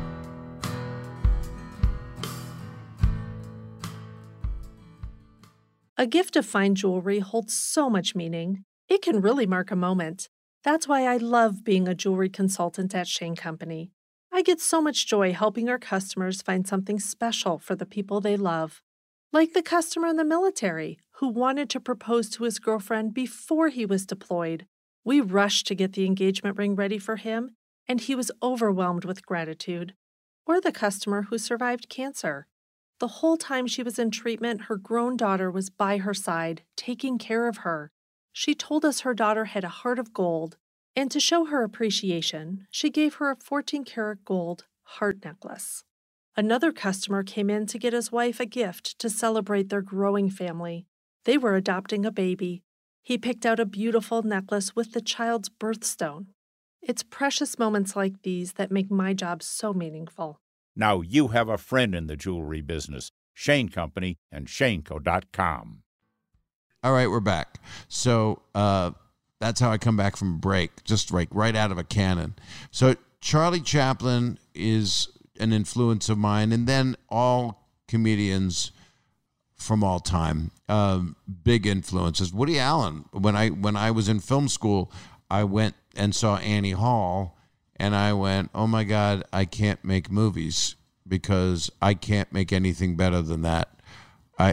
A gift of fine jewelry holds so much meaning. It can really mark a moment. That's why I love being a jewelry consultant at Shane Company. I get so much joy helping our customers find something special for the people they love. Like the customer in the military who wanted to propose to his girlfriend before he was deployed. We rushed to get the engagement ring ready for him, and he was overwhelmed with gratitude. Or the customer who survived cancer. The whole time she was in treatment, her grown daughter was by her side, taking care of her. She told us her daughter had a heart of gold, and to show her appreciation, she gave her a 14-karat gold heart necklace. Another customer came in to get his wife a gift to celebrate their growing family. They were adopting a baby. He picked out a beautiful necklace with the child's birthstone. It's precious moments like these that make my job so meaningful. Now you have a friend in the jewelry business. Shane Company and ShaneCo.com. All right, we're back. So that's how I come back from break, just like right out of a cannon. So Charlie Chaplin is an influence of mine, and then all comedians from all time, big influences. Woody Allen. When I was in film school, I went and saw Annie Hall, and I went, oh my God, I can't make movies because I can't make anything better than that. I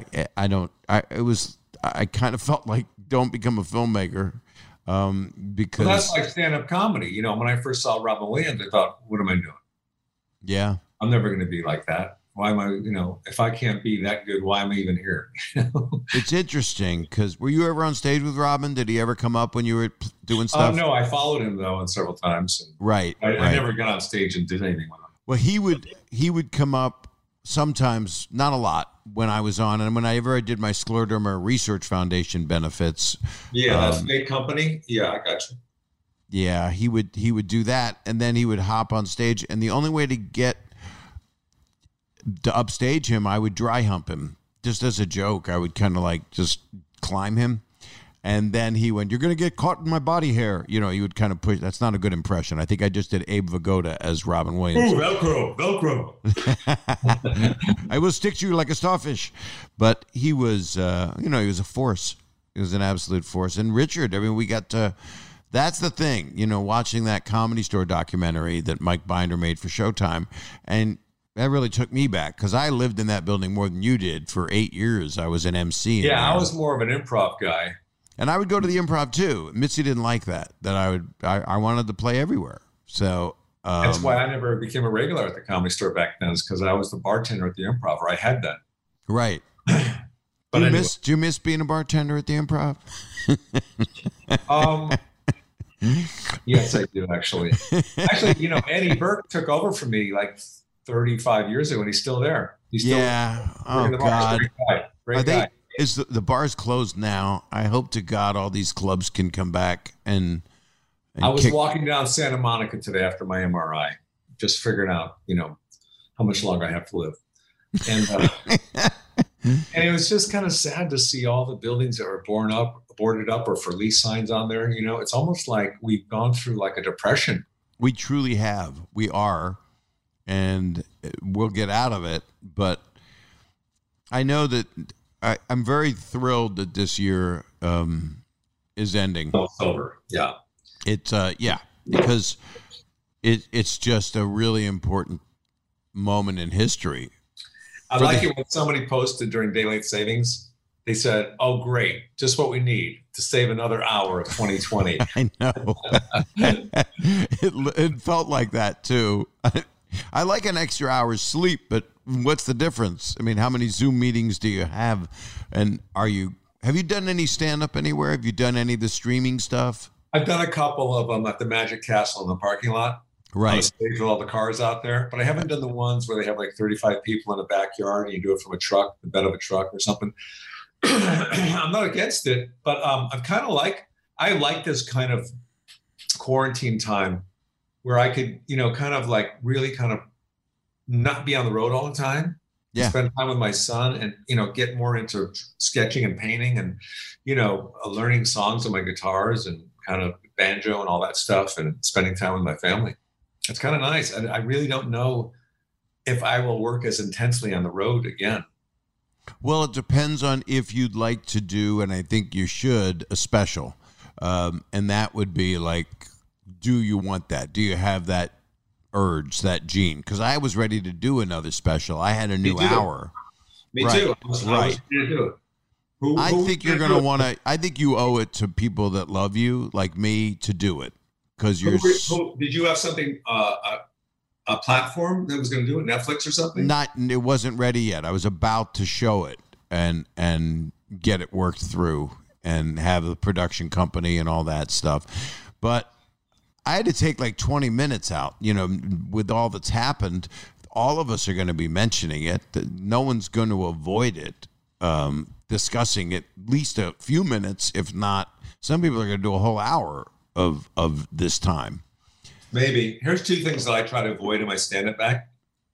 kind of felt like don't become a filmmaker because that's like stand-up comedy. You know, when I first saw Robin Williams, I thought, what am I doing? Yeah. I'm never going to be like that. Why am I, if I can't be that good, why am I even here? It's interesting because were you ever on stage with Robin? Did he ever come up when you were doing stuff? No, I followed him though several times. Right. I never got on stage and did anything with him. Well, he would come up sometimes, not a lot, when I was on, and whenever I did my Scleroderma Research Foundation benefits. Yeah, that's State Company. Yeah, I got you. Yeah, he would do that, and then he would hop on stage, and the only way to get to upstage him, I would dry hump him just as a joke. I would kind of like just climb him, and then he went, "You're going to get caught in my body hair." You know, he would kind of push. That's not a good impression. I think I just did Abe Vigoda as Robin Williams. Ooh, Velcro. I will stick to you like a starfish. But he was, he was a force. He was an absolute force. And Richard, I mean, we got to. That's the thing, watching that Comedy Store documentary that Mike Binder made for Showtime, and that really took me back because I lived in that building more than you did for 8 years. I was an MC. Yeah, I was more of an improv guy. And I would go to the Improv too. Mitzi didn't like that I wanted to play everywhere. So that's why I never became a regular at the Comedy Store back then, is because I was the bartender at the Improv, or I had that. Right. But do you miss being a bartender at the Improv? Yes, I do actually. Actually, Eddie Burke took over for me like 35 years ago, and he's still there. He's still Oh God. Great guy. Is the bar's closed now? I hope to God all these clubs can come back and I was walking down Santa Monica today after my MRI, just figuring out, how much longer I have to live. And and it was just kind of sad to see all the buildings that were boarded up or for lease signs on there. It's almost like we've gone through like a depression. We truly have. We are, and we'll get out of it. But I know that I'm very thrilled that this year is ending. Oh, it's over. Yeah. It's because it's just a really important moment in history. I like it when somebody posted during daylight savings. They said, "Oh, great! Just what we need to save another hour of 2020." I know. It felt like that too. I like an extra hour's sleep, but what's the difference? I mean, how many Zoom meetings do you have? And have you done any stand-up anywhere? Have you done any of the streaming stuff? I've done a couple of them at the Magic Castle in the parking lot. Right. On the stage with all the cars out there. But I haven't done the ones where they have like 35 people in a backyard and you do it from a truck, the bed of a truck or something. I'm not against it, but I like this kind of quarantine time where I could, kind of like really kind of not be on the road all the time. Yeah. Spend time with my son and, get more into sketching and painting and, learning songs on my guitars and kind of banjo and all that stuff and spending time with my family. It's kind of nice. I really don't know if I will work as intensely on the road again. Well, it depends on if you'd like to do, and I think you should, a special. And that would be like, do you want that? Do you have that urge, that gene? Because I was ready to do another special. I had a new hour. Me right. too. I was ready to do it. I think you're going to want to, I think you owe it to people that love you, like me, to do it. Because you're. Did you have something, a platform that was going to do it, Netflix or something? It wasn't ready yet. I was about to show it and get it worked through and have the production company and all that stuff. But I had to take like 20 minutes out, with all that's happened. All of us are going to be mentioning it. No one's going to avoid it, discussing it at least a few minutes. If not, some people are going to do a whole hour of this time. Maybe. Here's two things that I try to avoid in my stand-up act.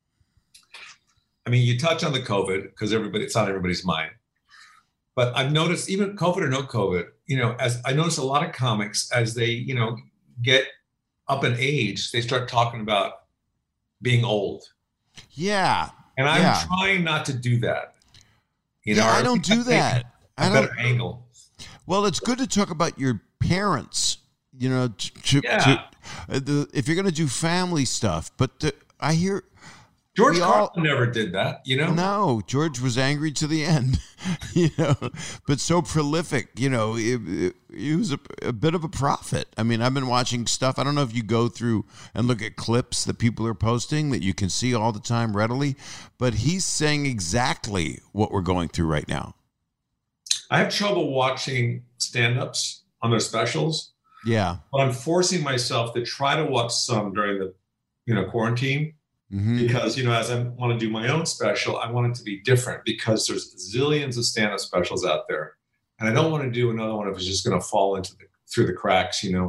I mean, you touch on the COVID because it's on everybody's mind. But I've noticed, even COVID or no COVID, as I notice a lot of comics, as they, get up in age, they start talking about being old. Yeah. And I'm trying not to do that. I don't do that. A better angle. Well, it's good to talk about your parents, if you're going to do family stuff. But I hear George Carlin never did that, No, George was angry to the end, but so prolific, he was a bit of a prophet. I mean, I've been watching stuff. I don't know if you go through and look at clips that people are posting that you can see all the time readily, but he's saying exactly what we're going through right now. I have trouble watching stand-ups on their specials. Yeah. But I'm forcing myself to try to watch some during the, quarantine. Mm-hmm. Because, as I want to do my own special, I want it to be different because there's zillions of stand-up specials out there. And I don't want to do another one if it's just going to fall through the cracks, and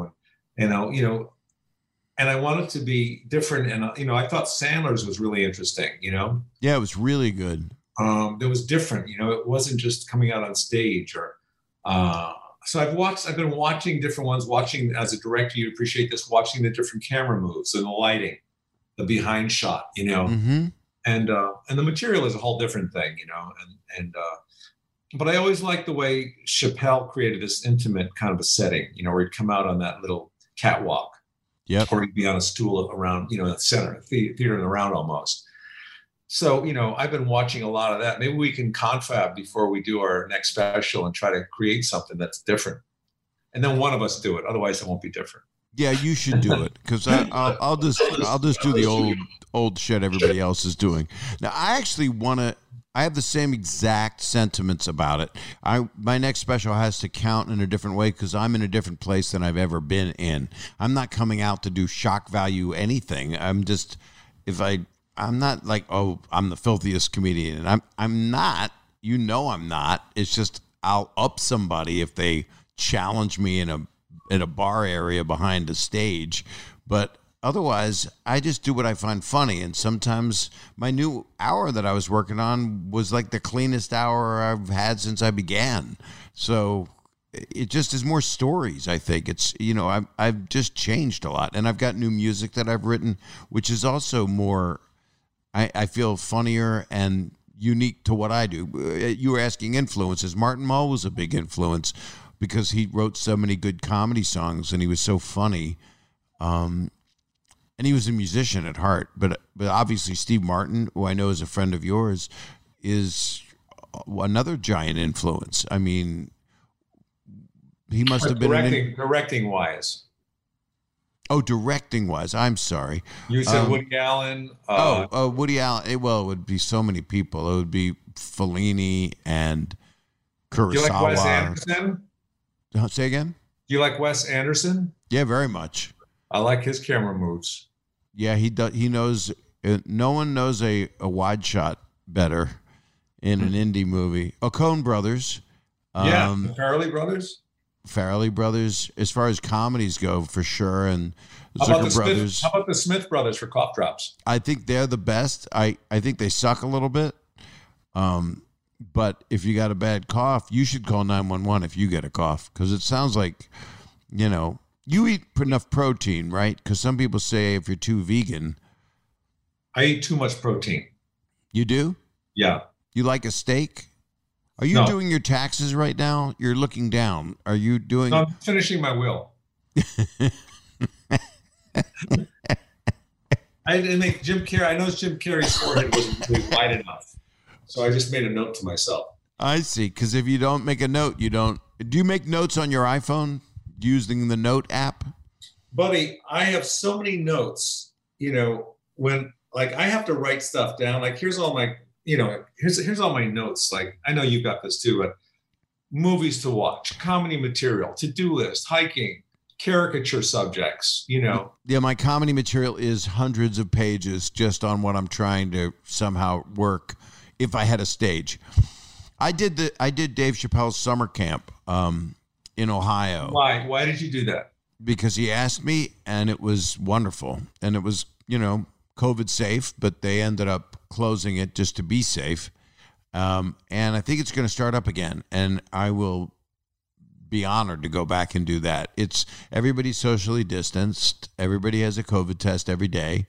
I want it to be different. And, I thought Sandler's was really interesting, Yeah, it was really good. It was different, it wasn't just coming out on stage or, so I've been watching different ones, watching as a director, you appreciate this, watching the different camera moves and the lighting, the behind shot, Mm-hmm. and the material is a whole different thing, but I always liked the way Chappelle created this intimate kind of a setting, where he'd come out on that little catwalk, or he'd be on a stool around, the center, theater in the round almost. So, I've been watching a lot of that. Maybe we can confab before we do our next special and try to create something that's different. And then one of us do it. Otherwise, it won't be different. Yeah, you should do it because I'll just do the old shit everybody else is doing. Now, I actually I have the same exact sentiments about it. My next special has to count in a different way because I'm in a different place than I've ever been in. I'm not coming out to do shock value anything. I'm just I'm not like, oh, I'm the filthiest comedian. And I'm not. I'm not. It's just I'll up somebody if they challenge me in a bar area behind a stage. But otherwise, I just do what I find funny. And sometimes my new hour that I was working on was like the cleanest hour I've had since I began. So it just is more stories, I think. It's, I've just changed a lot. And I've got new music that I've written, which is also more... I feel funnier and unique to what I do. You were asking influences. Martin Mull was a big influence because he wrote so many good comedy songs and he was so funny. And he was a musician at heart. But obviously Steve Martin, who I know is a friend of yours, is another giant influence. I mean, he must have been... Directing wise. Oh, directing-wise, I'm sorry. You said Woody Allen. Woody Allen. Well, it would be so many people. It would be Fellini and Kurosawa. Do you like Wes Anderson? Say again? Do you like Wes Anderson? Yeah, very much. I like his camera moves. Yeah, he does. He knows. No one knows a wide shot better in an indie movie. Oh, Coen Brothers. The Farrelly brothers. Farrelly brothers, as far as comedies go, for sure, and How about Zucker brothers. How about the Smith brothers for cough drops? I think they're the best. I think they suck a little bit. But if you got a bad cough, you should call 911 if you get a cough, because it sounds like, you eat enough protein, right? Because some people say if you're too vegan. I eat too much protein. You do? Yeah. You like a steak? Are you doing your taxes right now? You're looking down. Are you doing? No, I'm finishing my will. I didn't make Jim Carrey. I noticed Jim Carrey's forehead wasn't really wide enough, so I just made a note to myself. I see. Because if you don't make a note, you don't. Do you make notes on your iPhone using the Note app? Buddy, I have so many notes. When I have to write stuff down. Like here's all my. Here's all my notes. Like I know you've got this too, but movies to watch, comedy material, to-do list, hiking, caricature subjects. Yeah, my comedy material is hundreds of pages just on what I'm trying to somehow work. If I had a stage, I did Dave Chappelle's summer camp in Ohio. Why? Why did you do that? Because he asked me, and it was wonderful, and it was COVID safe, but they ended up closing it just to be safe. And I think it's going to start up again, and I will be honored to go back and do that. It's everybody's socially distanced. Everybody has a COVID test every day.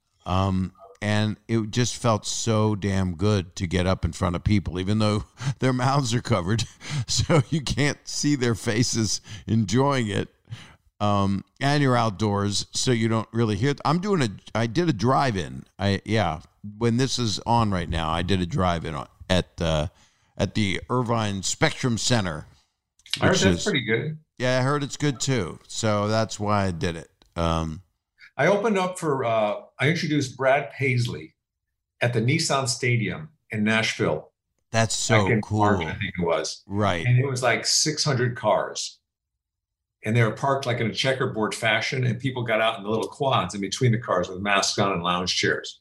And it just felt so damn good to get up in front of people, even though their mouths are covered, so you can't see their faces enjoying it. And you're outdoors, so you don't really hear. I did a drive-in. When this is on right now, I did a drive-in at the Irvine Spectrum Center. I heard that's pretty good. Yeah, I heard it's good too. So that's why I did it. I opened up for. I introduced Brad Paisley at the Nissan Stadium in Nashville. That's so cool. March, I think it was. Right. And it was like 600 cars. And they were parked like in a checkerboard fashion, and people got out in the little quads in between the cars with masks on and lounge chairs.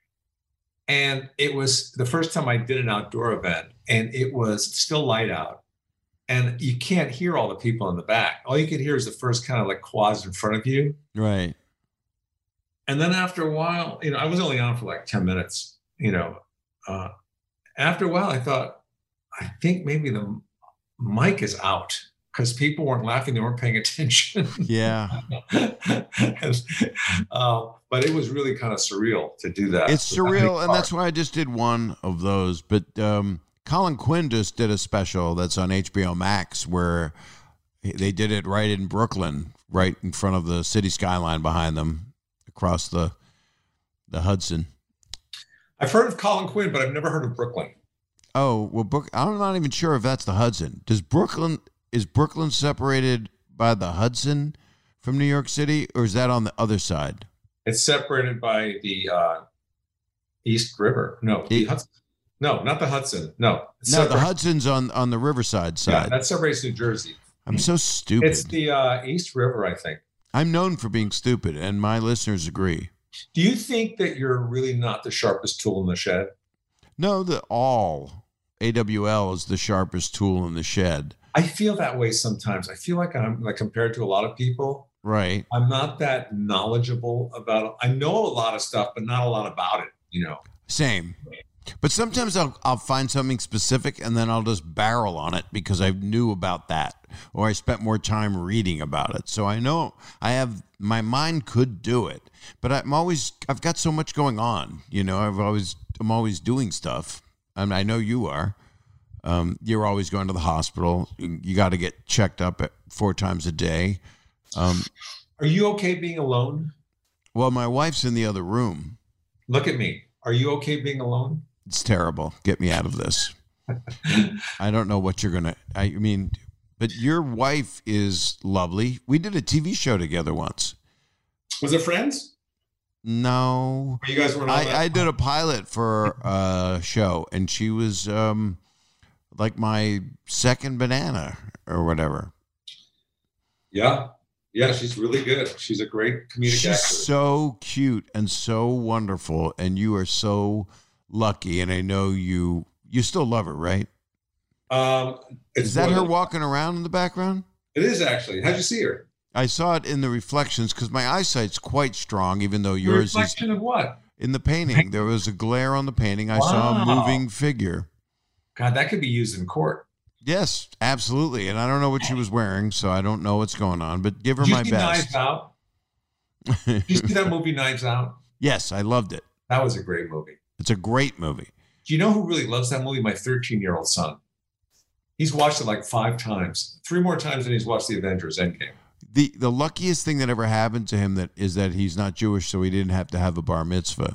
And it was the first time I did an outdoor event, and it was still light out. And you can't hear all the people in the back. All you can hear is the first kind of like quads in front of you. Right. And then after a while, I was only on for like 10 minutes, after a while, I thought, I think maybe the mic is out. Because people weren't laughing, they weren't paying attention. Yeah. But it was really kind of surreal to do that. It's surreal, and that's why I just did one of those. But Colin Quinn just did a special that's on HBO Max where they did it right in Brooklyn, right in front of the city skyline behind them, across the Hudson. I've heard of Colin Quinn, but I've never heard of Brooklyn. Oh, well, I'm not even sure if that's the Hudson. Is Brooklyn separated by the Hudson from New York City, or is that on the other side? It's separated by the East River. No, the Hudson. No, not the Hudson. No. The Hudson's on the Riverside side. Yeah, that separates New Jersey. I'm so stupid. It's the East River, I think. I'm known for being stupid, and my listeners agree. Do you think that you're really not the sharpest tool in the shed? No, AWL is the sharpest tool in the shed. I feel that way sometimes. I feel like I'm compared to a lot of people. Right. I'm not that knowledgeable about it. I know a lot of stuff, but not a lot about it, Same. But sometimes I'll find something specific and then I'll just barrel on it because I knew about that or I spent more time reading about it. So I know my mind could do it, but I've got so much going on. I'm always doing stuff. I know you are. You're always going to the hospital. You got to get checked up 4 times a day. Are you okay being alone? Well, my wife's in the other room. Look at me. Are you okay being alone? It's terrible. Get me out of this. I don't know what you're going to, but your wife is lovely. We did a TV show together once. Was it Friends? No. You guys weren't on that? I did a pilot for a show, and she was like my second banana or whatever. Yeah. Yeah, she's really good. She's a great comedic actor. She's so cute and so wonderful, and you are so lucky. And I know you still love her, right? Is that her walking around in the background? It is actually. How'd you see her? I saw it in the reflections because my eyesight's quite strong, even though The yours is reflection of what? in the painting. There was a glare on the painting. I saw a Wow. moving figure. God, that could be used in court. Yes, absolutely. And I don't know what she was wearing, so I don't know what's going on, but give her Did you my see best. Knives Out? Did you see that movie, Knives Out? Yes, I loved it. That was a great movie. It's a great movie. Do you know who really loves that movie? My 13-year-old son. He's watched it like 5 times, 3 more times than he's watched the Avengers Endgame. The luckiest thing that ever happened to him is that he's not Jewish, so he didn't have to have a bar mitzvah.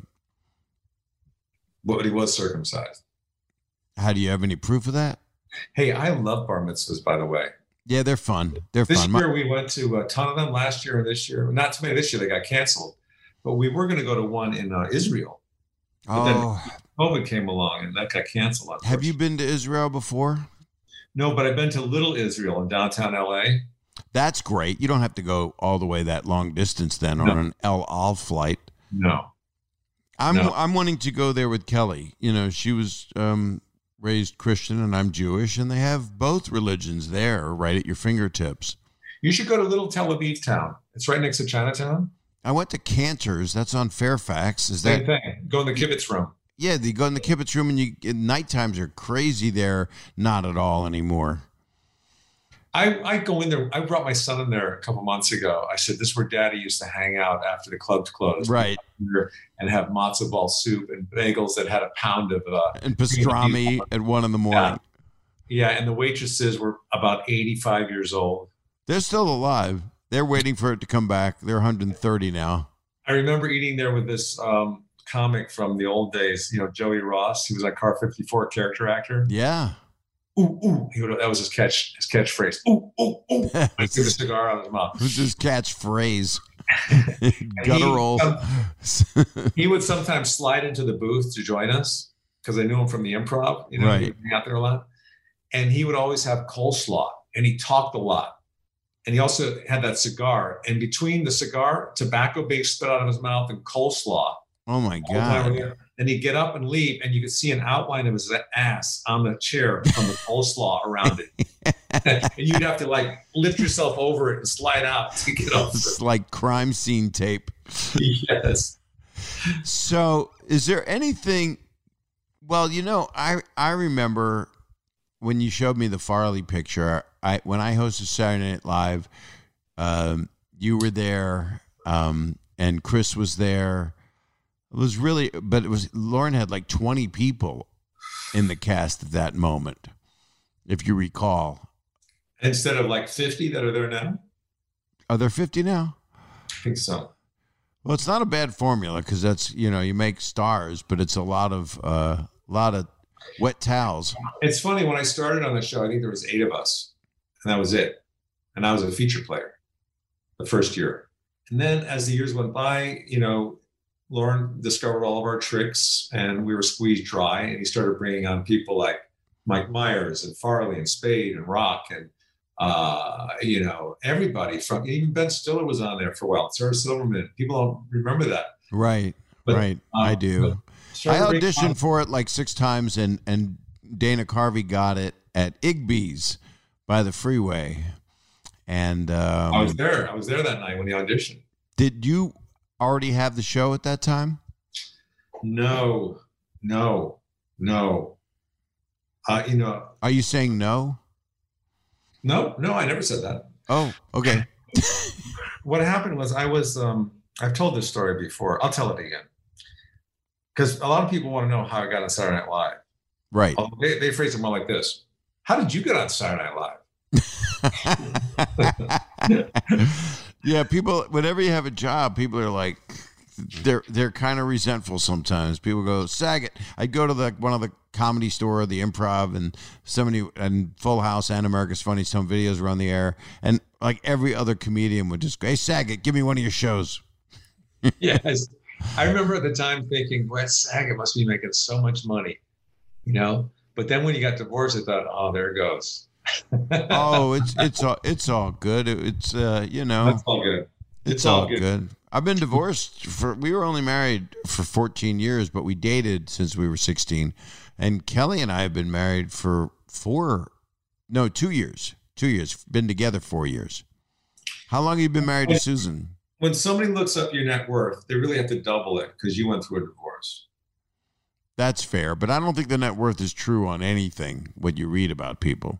But he was circumcised. How do you have any proof of that? Hey, I love bar mitzvahs, by the way. Yeah, they're fun. They're This fun. year we went to a ton of them. Last year and this year, not too many this year. They got canceled, but we were going to go to one in Israel. But then Oh, COVID came along and that got canceled. have you been to Israel before? No, but I've been to Little Israel in downtown LA. That's great. You don't have to go all the way that long distance then on No. an El Al flight. No. I'm wanting to go there with Kelly. You know, she was raised Christian and I'm Jewish, and they have both religions there right at your fingertips. You should go to Little Tel Aviv town. It's right next to Chinatown. I went to Cantor's. That's on Fairfax. Is Same that? thing. Go in the kibbutz room. Yeah, you go in the kibbutz room, and night times are crazy there. Not at all anymore. I go in there. I brought my son in there a couple months ago. I said, this is where Daddy used to hang out after the clubs closed. Right. And have matzo ball soup and bagels that had a pound of And pastrami at 1 a.m. Yeah, and the waitresses were about 85 years old. They're still alive. They're waiting for it to come back. They're 130 now. I remember eating there with this comic from the old days, Joey Ross. He was like Car 54 character actor. Yeah. Ooh, ooh. That was his catchphrase. Ooh, ooh, ooh. I took a cigar out of his mouth. Who's his catchphrase? Guttural. He would sometimes slide into the booth to join us because I knew him from the improv. Right. He would hang out there a lot. And he would always have coleslaw, and he talked a lot. And he also had that cigar. And between the cigar, tobacco being spit out of his mouth, and coleslaw. Oh, my God. And he'd get up and leave, and you could see an outline of his ass on the chair from the coleslaw around it. And you'd have to lift yourself over it and slide out to get off. It's like crime scene tape. Yes. So is there anything, well, I remember when you showed me the Farley picture, when I hosted Saturday Night Live, you were there, and Chris was there. Lauren had like 20 people in the cast at that moment, if you recall. Instead of 50 that are there now? Are there 50 now? I think so. Well, it's not a bad formula because that's, you make stars, but it's a lot of wet towels. It's funny, when I started on the show, I think there was 8 of us, and that was it. And I was a feature player the first year. And then as the years went by, Lauren discovered all of our tricks, and we were squeezed dry, and he started bringing on people like Mike Myers and Farley and Spade and Rock and everybody from, even Ben Stiller was on there for a while. Sarah Silverman. People don't remember that. Right. But, right. I do. I auditioned for it like 6 times, and Dana Carvey got it at Igby's by the freeway. And I was there. I was there that night when he auditioned. Did you already have the show at that time? No. Are you saying no? No, I never said that. Oh, okay. What happened was I've told this story before. I'll tell it again. Because a lot of people want to know how I got on Saturday Night Live. Right. They phrase it more like this. How did you get on Saturday Night Live? Yeah, people, whenever you have a job, people are like, they're kind of resentful sometimes. People go, Saget. I'd go to one of the Comedy Store, the Improv, and Full House and America's Funniest Home Videos were on the air, and like every other comedian would just go, hey, Saget, give me one of your shows. Yes. I remember at the time thinking, boy, Saget must be making so much money, But then when you got divorced, I thought, oh, there it goes. Oh, it's all good. It's That's all good. It's all good. I've been divorced we were only married for 14 years, but we dated since we were 16. And Kelly and I have been married for 2 years. 2 years. Been together 4 years. How long have you been married to Susan? When somebody looks up your net worth, they really have to double it because you went through a divorce. That's fair, but I don't think the net worth is true on anything, what you read about people.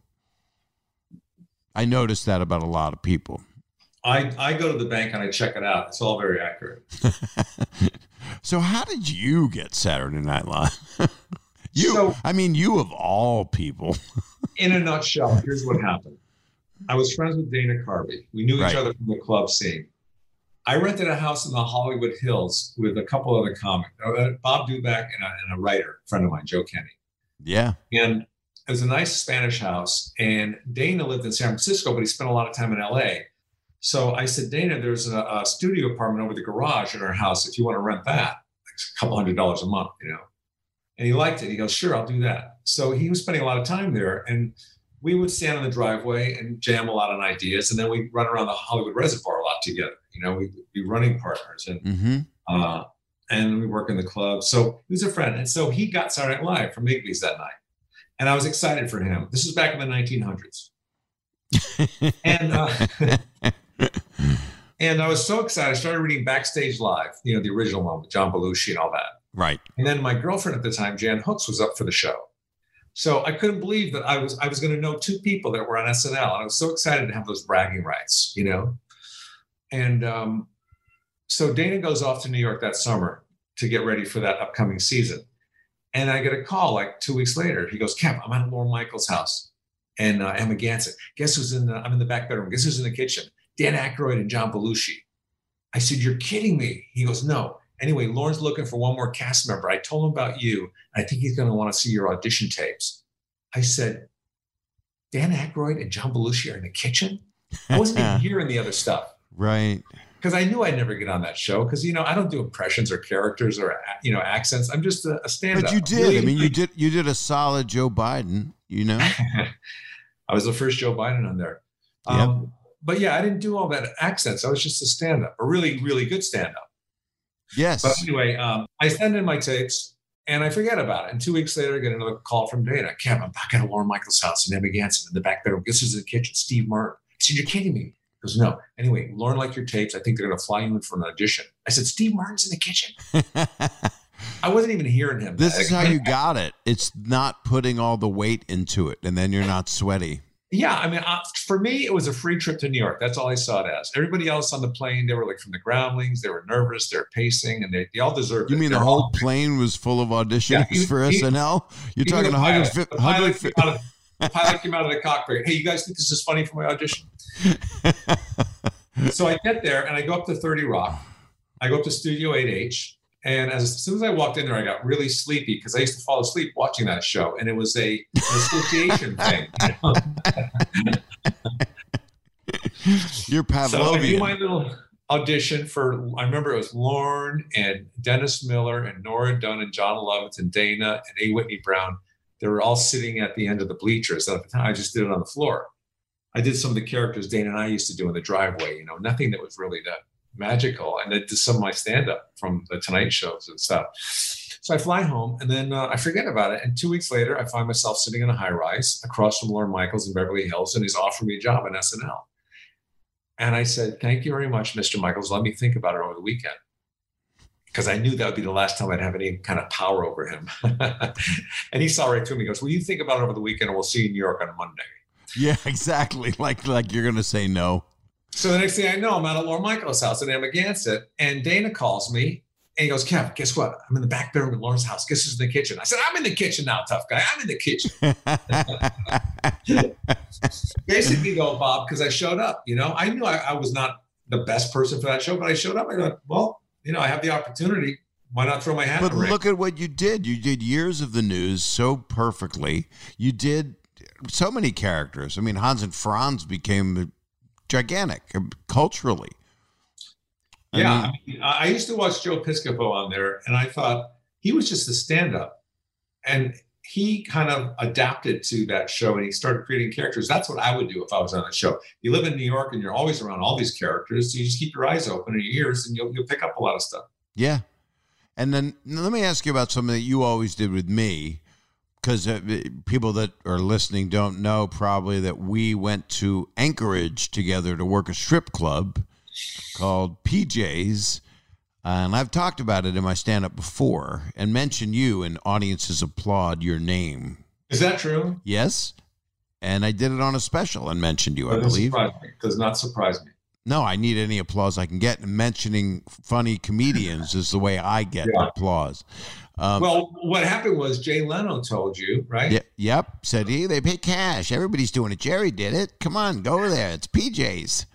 I noticed that about a lot of people. I go to the bank and I check it out. It's all very accurate. So how did you get Saturday Night Live? You of all people. In a nutshell, here's what happened. I was friends with Dana Carvey. We knew each other from the club scene. I rented a house in the Hollywood Hills with a couple other comics, Bob Duback and a writer, friend of mine, Joe Kenny. Yeah. And it was a nice Spanish house. And Dana lived in San Francisco, but he spent a lot of time in LA. So I said, Dana, there's a studio apartment over the garage in our house if you want to rent that. It's a couple $100 a month, And he liked it. He goes, sure, I'll do that. So he was spending a lot of time there. And we would stand on the driveway and jam a lot on ideas. And then we'd run around the Hollywood Reservoir a lot together. We'd be running partners and we work in the club. So he was a friend. And so he got Saturday Night Live from Migby's that night. And I was excited for him. This was back in the 1900s. And I was so excited. I started reading Backstage Live, the original one with John Belushi and all that. Right. And then my girlfriend at the time, Jan Hooks, was up for the show. So I couldn't believe that I was going to know two people that were on SNL. And I was so excited to have those bragging rights, And so Dana goes off to New York that summer to get ready for that upcoming season. And I get a call like 2 weeks later. He goes, Kev, I'm at Lorne Michaels' house and Emma Ganson. Guess who's I'm in the back bedroom. Guess who's in the kitchen? Dan Aykroyd and John Belushi. I said, you're kidding me. He goes, no. Anyway, Lorne's looking for one more cast member. I told him about you. And I think he's going to want to see your audition tapes. I said, Dan Aykroyd and John Belushi are in the kitchen? I wasn't even hearing the other stuff. Right. Because I knew I'd never get on that show. Because, I don't do impressions or characters or, accents. I'm just a stand-up. But you did. Really, you did a solid Joe Biden, I was the first Joe Biden on there. Yep. But yeah, I didn't do all that accents. I was just a stand-up, a really, really good stand-up. Yes. But anyway, I send in my tapes and I forget about it. And 2 weeks later, I get another call from Dana. Kev, I'm back at Lorne Michaels' house and Emma Ganson in the back bedroom. Guess who's in the kitchen? Steve Martin. I said, you're kidding me. He goes, no. Anyway, Lorne liked your tapes. I think they're going to fly you in for an audition. I said, Steve Martin's in the kitchen. I wasn't even hearing him. This is how you got it. It's not putting all the weight into it, and then you're not sweaty. Yeah, for me, it was a free trip to New York. That's all I saw it as. Everybody else on the plane, they were like from the groundlings. They were nervous. They were pacing, and they all deserved it. You mean the whole plane was full of auditions for SNL? You're talking 150. The pilot came out of the cockpit. Hey, you guys think this is funny for my audition? So I get there, and I go up to 30 Rock. I go up to Studio 8H. And as soon as I walked in there, I got really sleepy because I used to fall asleep watching that show. And it was an association thing. You're Pavlovian. So I do my little audition I remember it was Lorne and Dennis Miller and Nora Dunn and John Lovitz and Dana and A. Whitney Brown. They were all sitting at the end of the bleachers. At the time, I just did it on the floor. I did some of the characters Dana and I used to do in the driveway, nothing that was really that magical. And I did some of my stand-up from the Tonight shows and stuff. So I fly home and then I forget about it. And 2 weeks later, I find myself sitting in a high-rise across from Lorne Michaels in Beverly Hills, and he's offering me a job in SNL. And I said, thank you very much, Mr. Michaels. Let me think about it over the weekend. Because I knew that would be the last time I'd have any kind of power over him. And he saw right through me. He goes, well, you think about it over the weekend and we'll see you in New York on Monday. Yeah, exactly. Like you're going to say no. So the next thing I know, I'm at Lorne Michaels' house in Emma Ganson, and Dana calls me and he goes, Kev, guess what? I'm in the back bedroom at Lorne's house. Guess who's in the kitchen? I said, I'm in the kitchen now, tough guy. I'm in the kitchen. Basically, though, Bob, because I showed up, I knew I was not the best person for that show, but I showed up. I thought, well, I have the opportunity. Why not throw my hat in the ring? But look at what you did. You did years of the news so perfectly. You did so many characters. I mean, Hans and Franz became gigantic culturally. I used to watch Joe Piscopo on there, and I thought he was just a stand-up, and he kind of adapted to that show, and he started creating characters. That's what I would do if I was on a show. You live in New York, and you're always around all these characters, so you just keep your eyes open and your ears, and you'll pick up a lot of stuff. Yeah, and then let me ask you about something that you always did with me. because people that are listening don't know probably that we went to Anchorage together to work a strip club called PJ's. And I've talked about it in my stand-up before and mentioned you, and audiences applaud your name. Is that true? Yes. And I did it on a special and mentioned you, I believe. Does not surprise me. No, I need any applause I can get. And mentioning funny comedians is the way I get applause. Well, what happened was Jay Leno told you, right? Yep. Said, hey, they pay cash. Everybody's doing it. Jerry did it. Come on, go over there. It's PJ's.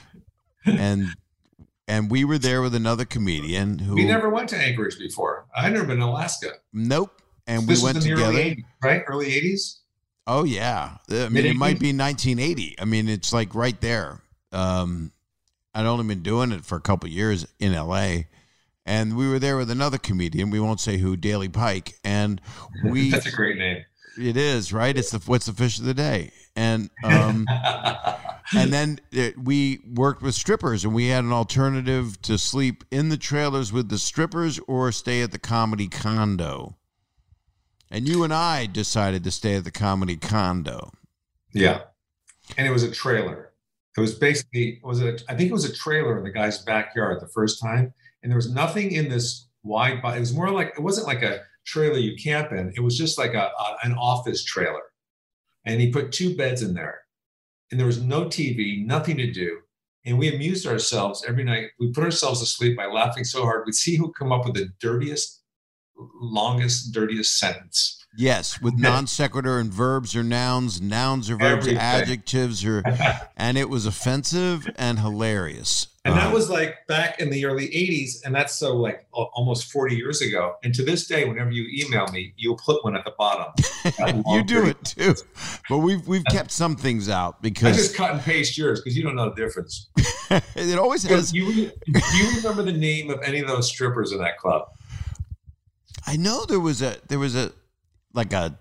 And we were there with another comedian who... We never went to Anchorage before. I've never been to Alaska. Nope. And this we went together. Early 80s, right? Early 80s? Oh, yeah. I mean, it might be 1980. I mean, it's like right there. I'd only been doing it for a couple of years in L.A., and we were there with another comedian. We won't say who, Daily Pike. And we... That's a great name. It is, right? It's what's the fish of the day. And and then we worked with strippers, and we had an alternative to sleep in the trailers with the strippers or stay at the comedy condo. And you and I decided to stay at the comedy condo. Yeah. And it was a trailer. It was basically, I think it was a trailer in the guy's backyard the first time. And there was nothing in this wide body. It was more like, it wasn't like a trailer you camp in. It was just like an office trailer. And he put 2 beds in there. And there was no TV, nothing to do. And we amused ourselves every night. We put ourselves to sleep by laughing so hard. We'd see who come up with the longest, dirtiest sentence. Yes, with non sequitur and verbs or nouns. Nouns or verbs, everything. Adjectives or, and it was offensive and hilarious. And that was like back in the early 80s, and that's so like almost 40 years ago. And to this day, whenever you email me, you'll put one at the bottom. You do it too, but we've kept some things out because I just cut and paste yours because you don't know the difference. It always has. Do you remember the name of any of those strippers in that club? I know there was a like a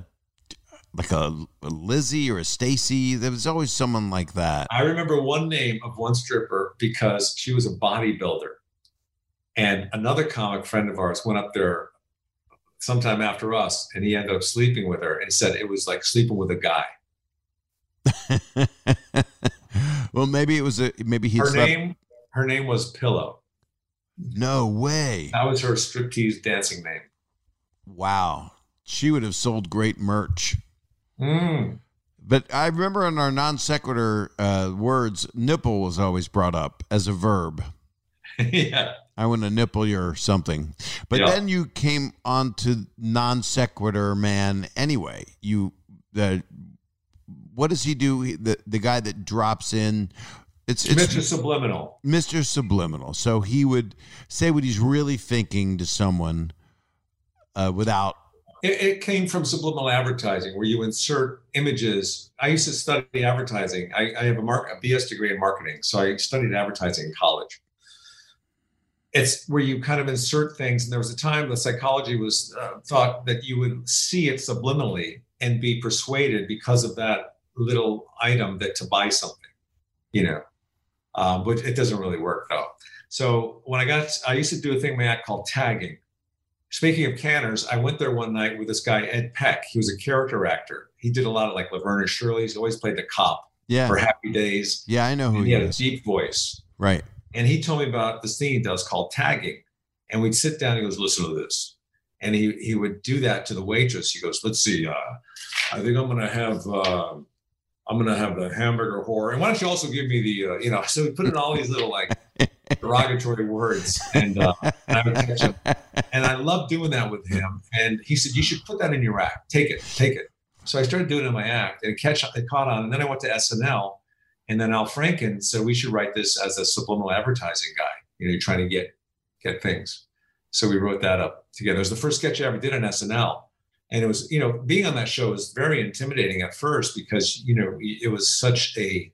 Lizzie or a Stacy. There was always someone like that. I remember one name of one stripper because she was a bodybuilder. And another comic friend of ours went up there sometime after us, and he ended up sleeping with her and said it was like sleeping with a guy. Well, maybe it was her name was Pillow. No way. That was her striptease dancing name. Wow. She would have sold great merch. Mm. But I remember in our non sequitur words, nipple was always brought up as a verb. Yeah. I want to nipple your something. But then you came on to non sequitur man anyway. What does he do? The guy that drops in. It's Mr. Subliminal. Mr. Subliminal. So he would say what he's really thinking to someone without. It came from subliminal advertising, where you insert images. I used to study advertising. I have a BS degree in marketing, so I studied advertising in college. It's where you kind of insert things, and there was a time the psychology was thought that you would see it subliminally and be persuaded because of that little item to buy something, but it doesn't really work though. So when I used to do a thing in my act called tagging. Speaking of canners, I went there one night with this guy, Ed Peck. He was a character actor. He did a lot of like Laverne and Shirley. He's always played the cop for Happy Days. Yeah, I know who he is. He had a deep voice. Right. And he told me about this thing he does called tagging. And we'd sit down and he goes, listen to this. And he would do that to the waitress. He goes, let's see, I think I'm going to have the hamburger whore. And why don't you also give me the, so we put in all these little like derogatory words, and I would catch him. And I loved doing that with him. And he said, you should put that in your act. Take it. So I started doing it in my act, and it caught on. And then I went to SNL, and then Al Franken said, we should write this as a subliminal advertising guy. You're trying to get things. So we wrote that up together. It was the first sketch I ever did on SNL. And it was, being on that show was very intimidating at first because, it was such a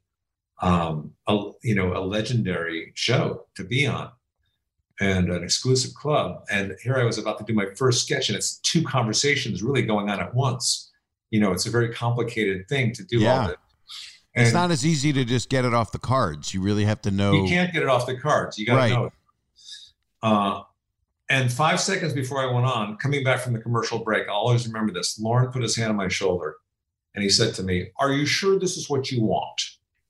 legendary show to be on and an exclusive club. And here I was about to do my first sketch, and it's 2 conversations really going on at once. It's a very complicated thing to do all of it. And it's not as easy to just get it off the cards. You really have to know. You can't get it off the cards. You got to know it. And 5 seconds before I went on, coming back from the commercial break, I'll always remember this. Lorne put his hand on my shoulder and he said to me, "Are you sure this is what you want?"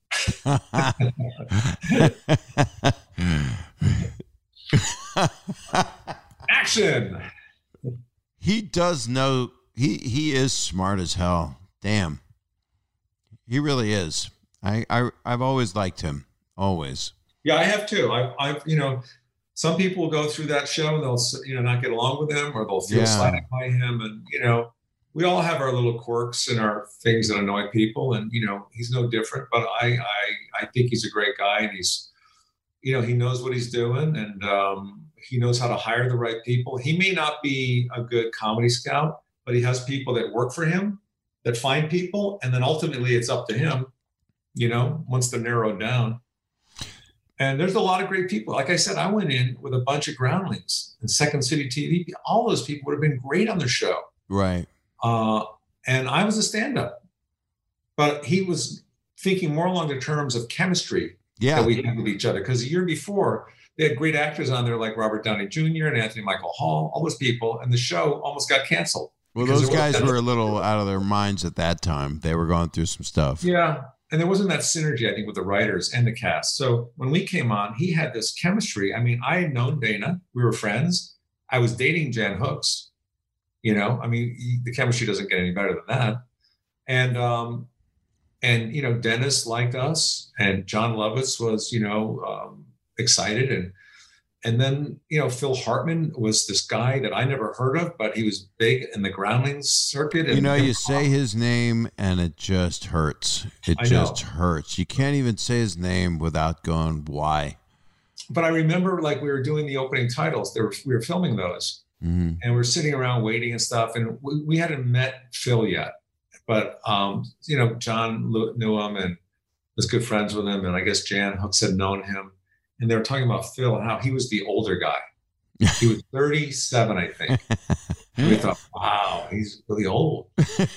Action. He does know, he is smart as hell. Damn. He really is. I've always liked him. Always. Yeah, I have too. I've some people will go through that show and they'll not get along with him, or they'll feel slighted by him. And we all have our little quirks and our things that annoy people, and he's no different. But I think he's a great guy, and he's he knows what he's doing, and he knows how to hire the right people. He may not be a good comedy scout, but he has people that work for him that find people, and then ultimately it's up to him, once they're narrowed down. And there's a lot of great people. Like I said, I went in with a bunch of groundlings in Second City TV. All those people would have been great on the show. Right. And I was a stand-up. But he was thinking more along the terms of chemistry that we had with each other. Because the year before, they had great actors on there like Robert Downey Jr. and Anthony Michael Hall, all those people. And the show almost got canceled. Well, those guys were a little out of their minds at that time. They were going through some stuff. Yeah. And there wasn't that synergy, I think, with the writers and the cast. So when we came on, he had this chemistry. I mean, I had known Dana. We were friends. I was dating Jan Hooks. The chemistry doesn't get any better than that. And Dennis liked us, and John Lovitz was, excited. And then, Phil Hartman was this guy that I never heard of, but he was big in the groundlings circuit. And, you say his name and it just hurts. It just hurts. You can't even say his name without going, why? But I remember we were doing the opening titles. We were filming those, and we're sitting around waiting and stuff. And we hadn't met Phil yet, but, John knew him and was good friends with him. And I guess Jan Hooks had known him. And they were talking about Phil and how he was the older guy. He was 37, I think. And we thought, wow, he's really old.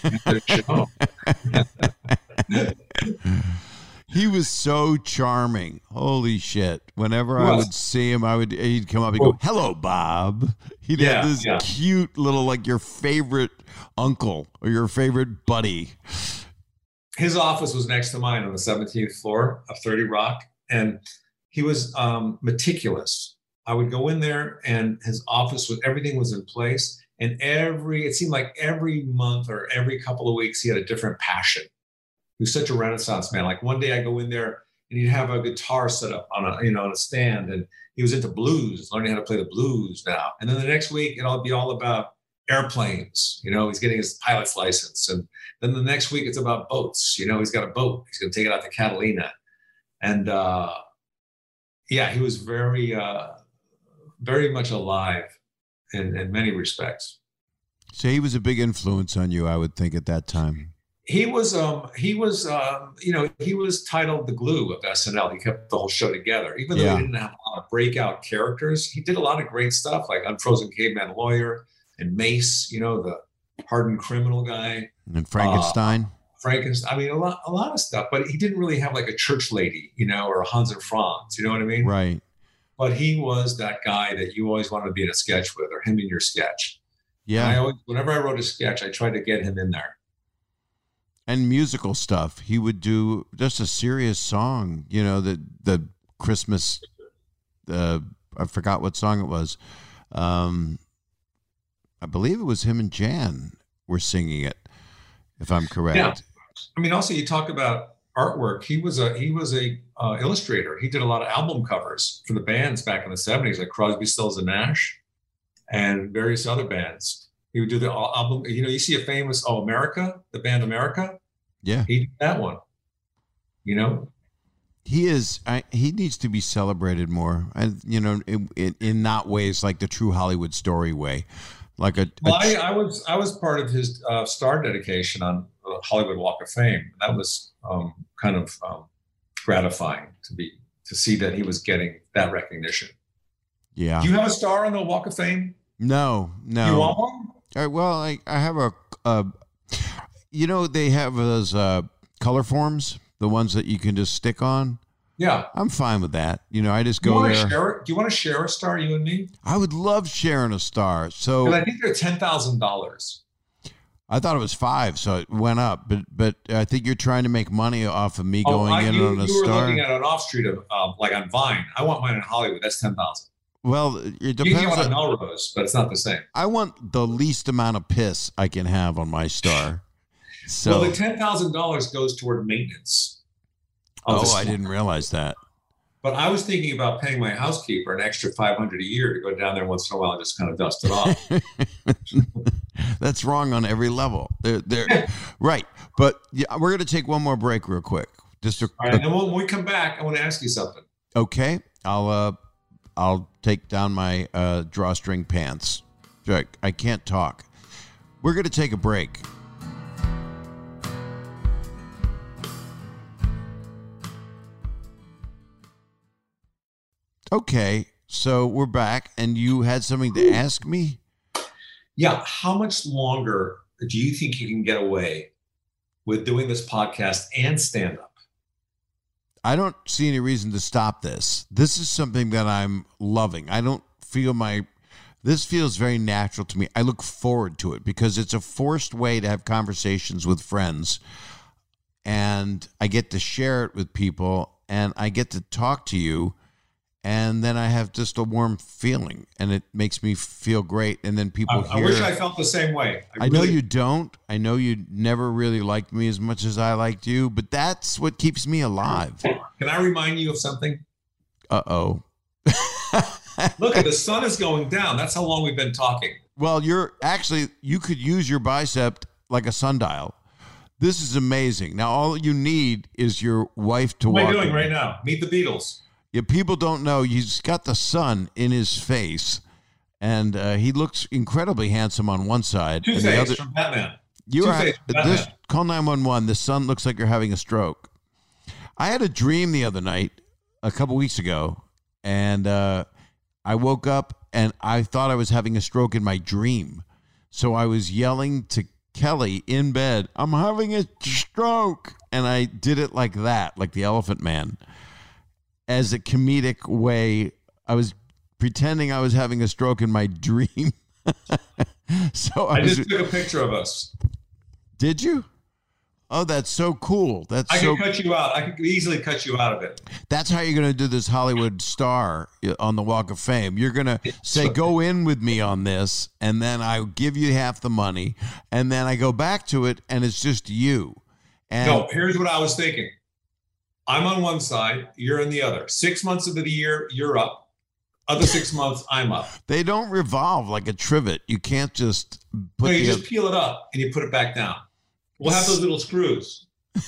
He was so charming. Holy shit. Whenever I would see him, he'd come up and go, "Hello, Bob." He'd have this cute little, your favorite uncle or your favorite buddy. His office was next to mine on the 17th floor of 30 Rock. And he was meticulous. I would go in there and his office everything was in place. And it seemed like every month or every couple of weeks, he had a different passion. He was such a Renaissance man. Like one day I go in there and he'd have a guitar set up on a stand, and he was into blues, learning how to play the blues now. And then the next week it'll be all about airplanes. He's getting his pilot's license. And then the next week it's about boats. He's got a boat. He's going to take it out to Catalina. And, he was very, very much alive in many respects. So he was a big influence on you, I would think, at that time. He was titled the glue of SNL. He kept the whole show together, even though he didn't have a lot of breakout characters. He did a lot of great stuff, like Unfrozen Caveman Lawyer and Mace, the hardened criminal guy, and Frankenstein. I mean, a lot of stuff, but he didn't really have like a church lady, or Hans and Franz, you know what I mean? Right. But he was that guy that you always wanted to be in a sketch with, or him in your sketch. Yeah. And whenever I wrote a sketch, I tried to get him in there. And musical stuff. He would do just a serious song, the Christmas, I forgot what song it was. I believe it was him and Jan were singing it, if I'm correct. Yeah. I mean, also you talk about artwork. He was a illustrator. He did a lot of album covers for the bands back in the 70s, like Crosby, Stills and Nash, and various other bands. He would do the album. You see a famous America, the band America. Yeah, he did that one. He is. He needs to be celebrated more. And in not ways like the true Hollywood story way. I was part of his star dedication on the Hollywood Walk of Fame. That was kind of gratifying to see that he was getting that recognition. Yeah. Do you have a star on the Walk of Fame? No. You want one? Well, I have they have those color forms, the ones that you can just stick on. Yeah. I'm fine with that. I just Do you go want to there. share it? Do you want to share a star, you and me? I would love sharing a star. Because So I think they're $10,000. I thought it was 5, so it went up. But I think you're trying to make money off of me going in on a you were star. looking at an off street of like on Vine. I want mine in Hollywood. That's 10,000. Well, it You can depends get one on. on Melrose, but it's not the same. I want the least amount of piss I can have on my star. So, Well, the $10,000 goes toward maintenance. of the I star. didn't realize that. But I was thinking about paying my housekeeper an extra $500 a year to go down there once in a while and just kind of dust it off. That's wrong on every level. They're right. But yeah, we're going to take one more break real quick. Just All right, and then when we come back, I want to ask you something. okay. I'll take down my drawstring pants. I can't talk. We're going to take a break. Okay, so we're back, and you had something to ask me? Yeah, how much longer do you think you can get away with doing this podcast and stand up? I don't see any reason to stop this. This is something that I'm loving. I don't feel this feels very natural to me. I look forward to it because it's a forced way to have conversations with friends, and I get to share it with people, and I get to talk to you. And then I have just a warm feeling, and it makes me feel great. And then people I wish I felt the same way. I know you don't. I know you never really liked me as much as I liked you, but that's what keeps me alive. Can I remind you of something? Uh-oh. Look, the sun is going down. That's how long we've been talking. Well, you could use your bicep like a sundial. This is amazing. Now, all you need is your wife to What walk. am I doing right now? Meet the Beatles. Yeah, people don't know he's got the sun in his face, and he looks incredibly handsome on one side. And the Two-Face other, from Batman. you are Two-Face from Batman. call 911. The sun looks like you're having a stroke. I had a dream the other night, a couple weeks ago, and I woke up and I thought I was having a stroke in my dream. So I was yelling to Kelly in bed, "I'm having a stroke," and I did it like that, like the Elephant Man. As a comedic way, I was pretending I was having a stroke in my dream. So I just took a picture of us. Did you? Oh, that's so cool. I could cut you out. I could easily cut you out of it. That's how you're going to do this Hollywood star on the Walk of Fame. You're going to say, "Go in with me on this," and then I give you half the money, and then I go back to it, and it's just you. And No, here's what I was thinking. I'm on one side, you're on the other. 6 months of the year, you're up. Other 6 months, I'm up. they don't revolve like a trivet. You can't just put No, you just peel it up and you put it back down. We'll have those little screws.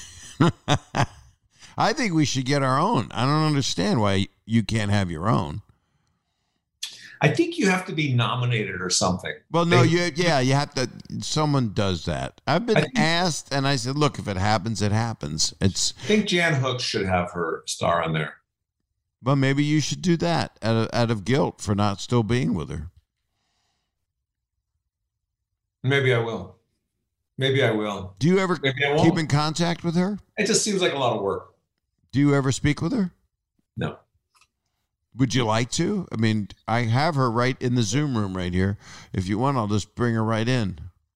I think we should get our own. I don't understand why you can't have your own. I think you have to be nominated or something. Well, no, you have to. Someone does that. I've been I think- asked, and I said, "Look, if it happens, it happens." I think Jan Hooks should have her star on there. Well, maybe you should do that out of guilt for not still being with her. Maybe I will. Maybe I will. Do you ever Maybe I won't. keep in contact with her? It just seems like a lot of work. Do you ever speak with her? No. Would you like to? I mean, I have her right in the Zoom room right here. If you want, I'll just bring her right in.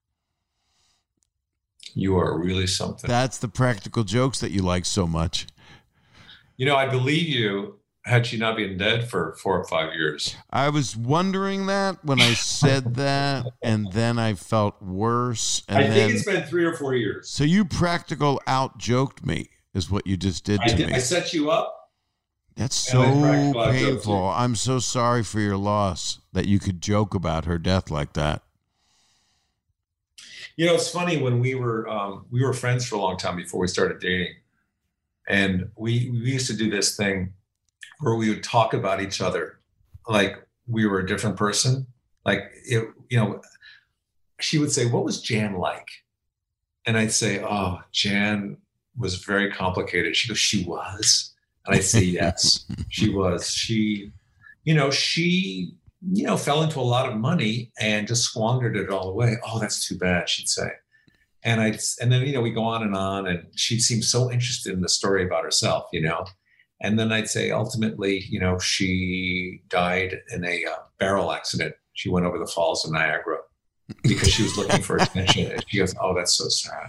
You are really something. That's the practical jokes that you like so much. You know, I believe you had she not been dead for 4 or 5 years. I was wondering that when I said that, and then I felt worse. And I then, think it's been 3 or 4 years. so you practical out-joked me is what you just did to me. I set you up. That's and I so practical out-joked you. painful. I'm so sorry for your loss that you could joke about her death like that. You know, it's funny when we were friends for a long time before we started dating, and we used to do this thing where we would talk about each other like we were a different person. Like, she would say, "What was Jan like?" And I'd say, "Oh, Jan was very complicated." She goes, "She was," and I'd say, "Yes, she was. She fell into a lot of money and just squandered it all away." "Oh, that's too bad," she'd say. And then we go on, and she'd seem so interested in the story about herself, And then I'd say ultimately, she died in a barrel accident. She went over the falls of Niagara because she was looking for attention. And she goes, "Oh, that's so sad."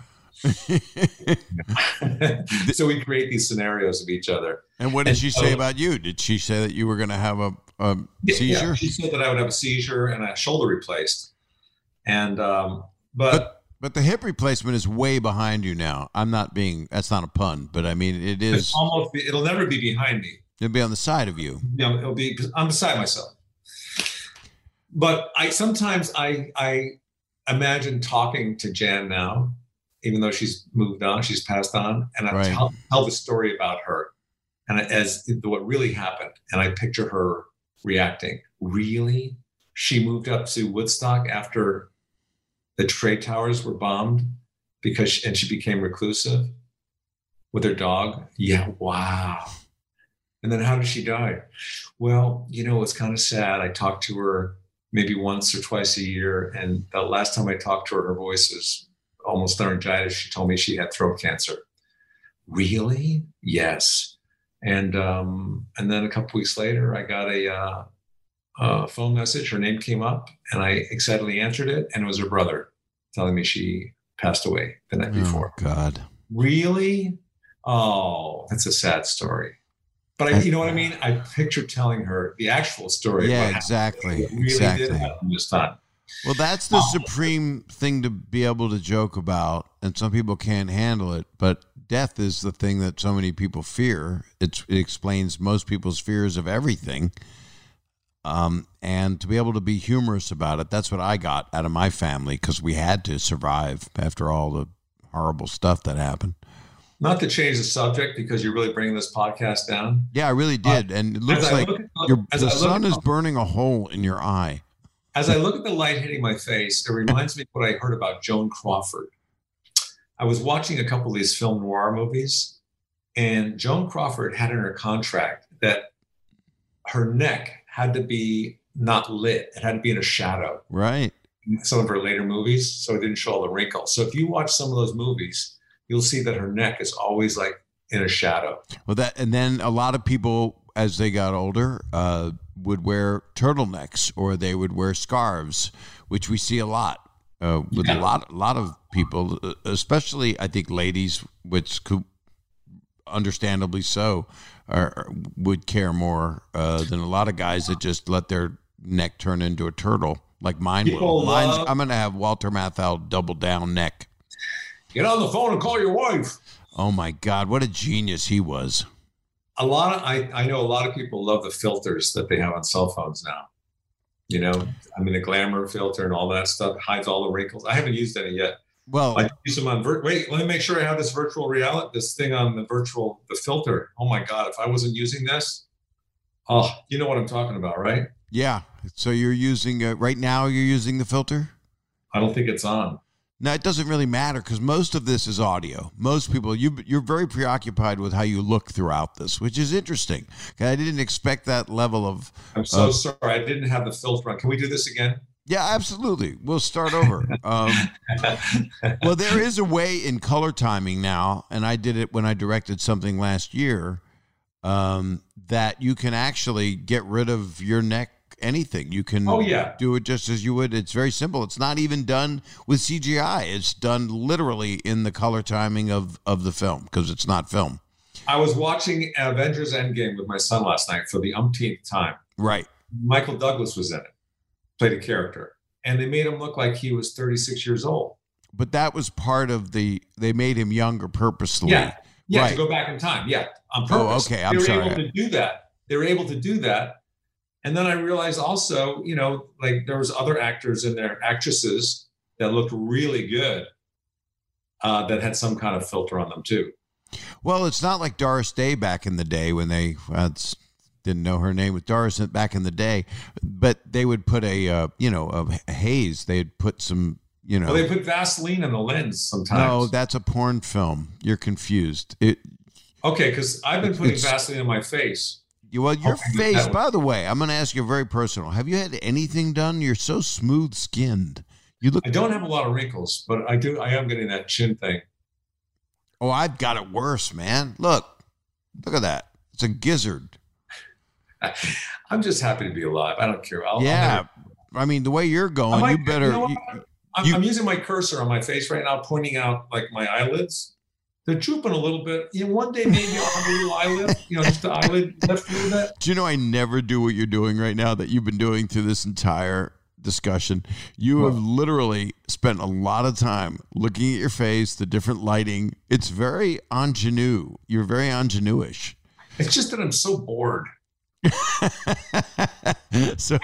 So we create these scenarios of each other. And what did she say about you? Did she say that you were going to have a seizure? Yeah, she said that I would have a seizure and a shoulder replaced. And but the hip replacement is way behind you now. That's not a pun, but I mean, it is. It'll never be behind me. It'll be on the side of you. It'll be, I'm beside myself. But sometimes I imagine talking to Jan now, even though she's moved on, she's passed on, and I tell the story about her and as what really happened. And I picture her reacting. Really? She moved up to Woodstock after the trade towers were bombed and she became reclusive with her dog. Yeah. Wow. And then how did she die? Well, it's kind of sad. I talked to her maybe once or twice a year. And the last time I talked to her, her voice was almost laryngitis. She told me she had throat cancer. Really? Yes. And then a couple weeks later, I got a phone message. Her name came up and I excitedly answered it. And it was her brother telling me she passed away the night before. Oh, God. Really? Oh, that's a sad story. But you know what I mean? I picture telling her the actual story. Yeah, exactly. It really did happen this time. Well, that's the supreme thing to be able to joke about, and some people can't handle it, but death is the thing that so many people fear. It explains most people's fears of everything. And to be able to be humorous about it, that's what I got out of my family, because we had to survive after all the horrible stuff that happened. Not to change the subject, because you're really bringing this podcast down. Yeah, I really did. And it looks like the sun is burning a hole in your eye. As I look at the light hitting my face, it reminds me of what I heard about Joan Crawford. I was watching a couple of these film noir movies, and Joan Crawford had in her contract that her neck had to be not lit. It had to be in a shadow. Right. In some of her later movies, so it didn't show all the wrinkles. So if you watch some of those movies, you'll see that her neck is always like in a shadow. Well, and then a lot of people, as they got older, would wear turtlenecks, or they would wear scarves, which we see a lot with a lot of people, especially I think ladies, which could, understandably so, would care more than a lot of guys that just let their neck turn into a turtle, like mine will. I'm going to have Walter Matthau double down neck. Get on the phone and call your wife. Oh my God, what a genius he was. I know a lot of people love the filters that they have on cell phones now. The glamour filter and all that stuff hides all the wrinkles. I haven't used any yet. Well, I use them on wait, let me make sure I have this virtual reality, this thing on the filter. Oh my God, if I wasn't using this, you know what I'm talking about, right? Yeah. So you're using right now, you're using the filter? I don't think it's on. Now, it doesn't really matter, because most of this is audio. Most people, you're very preoccupied with how you look throughout this, which is interesting. I didn't expect that level of... I'm so sorry. I didn't have the filter on. Can we do this again? Yeah, absolutely. We'll start over. Well, there is a way in color timing now, and I did it when I directed something last year, that you can actually get rid of your neck. Anything you can do it just as you would. It's very simple. It's not even done with CGI. It's done literally in the color timing of the film, because it's not film. I was watching Avengers Endgame with my son last night for the umpteenth time. Right. Michael Douglas was in it, played a character, and they made him look like he was 36 years old. But that was part of they made him younger purposely. Yeah, right. To go back in time. Yeah, on purpose. Oh, okay. I'm sorry. They were able to do that. And then I realized also, like there was other actors in there, actresses that looked really good, that had some kind of filter on them too. Well, it's not like Doris Day back in the day when they didn't know her name was Doris back in the day, but they would put a haze. They'd put some, Well, they put Vaseline in the lens sometimes. No, that's a porn film. You're confused. Okay, because I've been putting Vaseline on my face. Well, your face, by the way, I'm going to ask you very personal. Have you had anything done? You're so smooth skinned. I don't have a lot of wrinkles, but I am getting that chin thing. Oh, I've got it worse, man. Look at that. It's a gizzard. I'm just happy to be alive. I don't care. I mean, the way you're going, you better. I'm using my cursor on my face right now, pointing out like my eyelids. They're drooping a little bit. One day maybe I'll have a little eyelid, just the eyelid lift a little bit. Do you know I never do what you're doing right now that you've been doing through this entire discussion? You have literally spent a lot of time looking at your face, the different lighting. It's very ingenue. You're very ingenue-ish. It's just that I'm so bored. So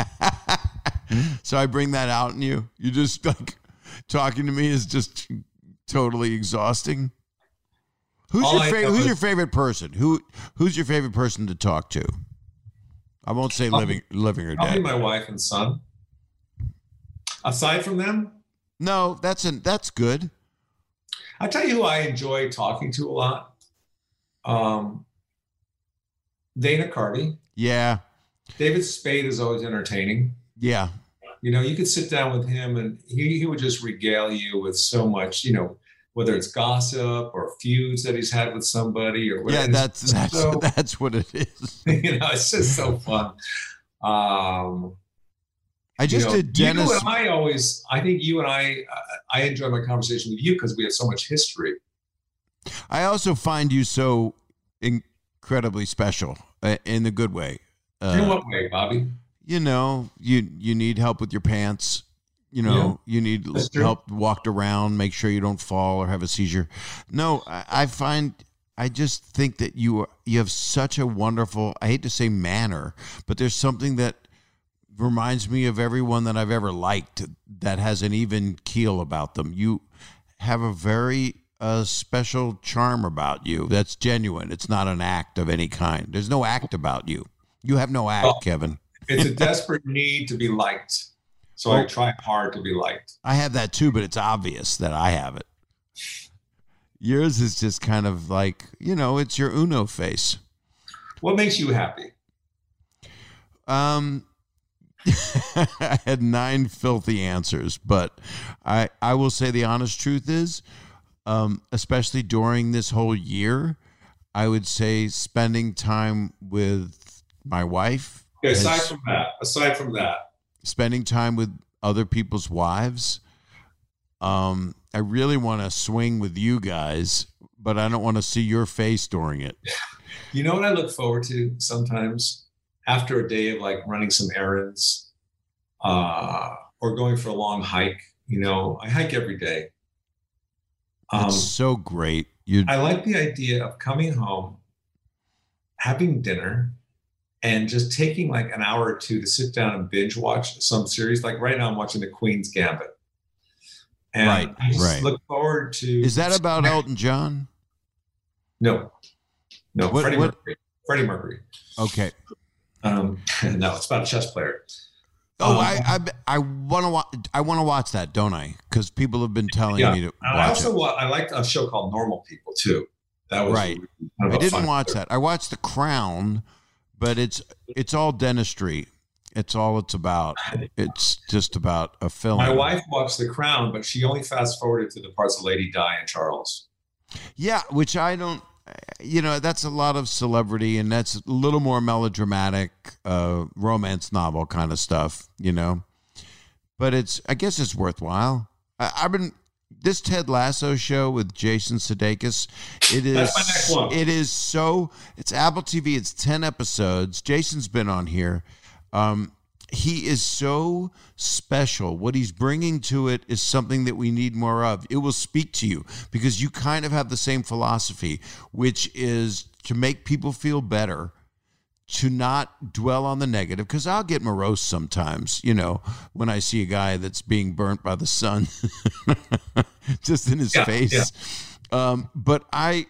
I bring that out in you. You just like talking to me is just totally exhausting. Who's your favorite person? Who's your favorite person to talk to? I won't say living or dead. Probably my wife and son. Aside from them, no, that's good. I'll tell you who I enjoy talking to a lot. Dana Carvey. Yeah. David Spade is always entertaining. Yeah. You could sit down with him and he would just regale you with so much, whether it's gossip or feuds that he's had with somebody or whatever. Yeah, that's what it is. It's just so fun. I just did Dennis. You and I think you and I enjoy my conversation with you because we have so much history. I also find you so incredibly special in the good way. In what way, Bobby? You need help with your pants. You need help walked around, make sure you don't fall or have a seizure. No, I just think that you have such a wonderful, I hate to say manner, but there's something that reminds me of everyone that I've ever liked that has an even keel about them. You have a very special charm about you that's genuine. It's not an act of any kind. There's no act about you. You have no act, Kevin. It's a desperate need to be liked. So I try hard to be liked. I have that too, but it's obvious that I have it. Yours is just kind of like, it's your Uno face. What makes you happy? I had 9 filthy answers, but I will say the honest truth is, especially during this whole year, I would say spending time with my wife. Okay, aside from that, spending time with other people's wives. I really want to swing with you guys, but I don't want to see your face during it. You know what I look forward to sometimes after a day of like running some errands, or going for a long hike. I hike every day. It's so great. I like the idea of coming home, having dinner, and just taking like an hour or two to sit down and binge watch some series. Like right now I'm watching The Queen's Gambit. And I just look forward to... Is that about Elton John? No, Freddie Mercury. Okay. No, it's about a chess player. Oh, I want to watch that, don't I? Because people have been telling me to watch it. I liked a show called Normal People too. That was right. I didn't watch that. I watched The Crown, but it's all dentistry. It's about. It's just about a film. My wife watched The Crown, but she only fast forwarded to the parts of Lady Di and Charles. Yeah, which I don't. That's a lot of celebrity, and that's a little more melodramatic, romance novel kind of stuff. But I guess it's worthwhile. I've been this Ted Lasso show with Jason Sudeikis. It is. That's my next one. It is so. It's Apple TV. It's 10 episodes. Jason's been on here. He is so special. What he's bringing to it is something that we need more of. It will speak to you because you kind of have the same philosophy, which is to make people feel better, to not dwell on the negative. Because I'll get morose sometimes, when I see a guy that's being burnt by the sun just in his face. Yeah. But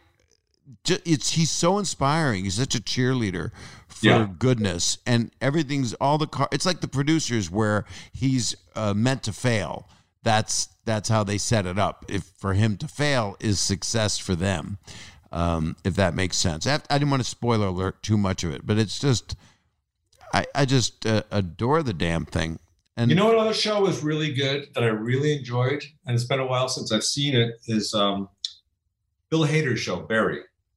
he's so inspiring. He's such a cheerleader for goodness, and everything's it's like the producers where he's meant to fail. That's how they set it up. If for him to fail is success for them, if that makes sense. I didn't want to spoiler alert too much of it, but it's just I just adore the damn thing. And you know what other show was really good that I really enjoyed, and it's been a while since I've seen it, is Bill Hader's show, Barry.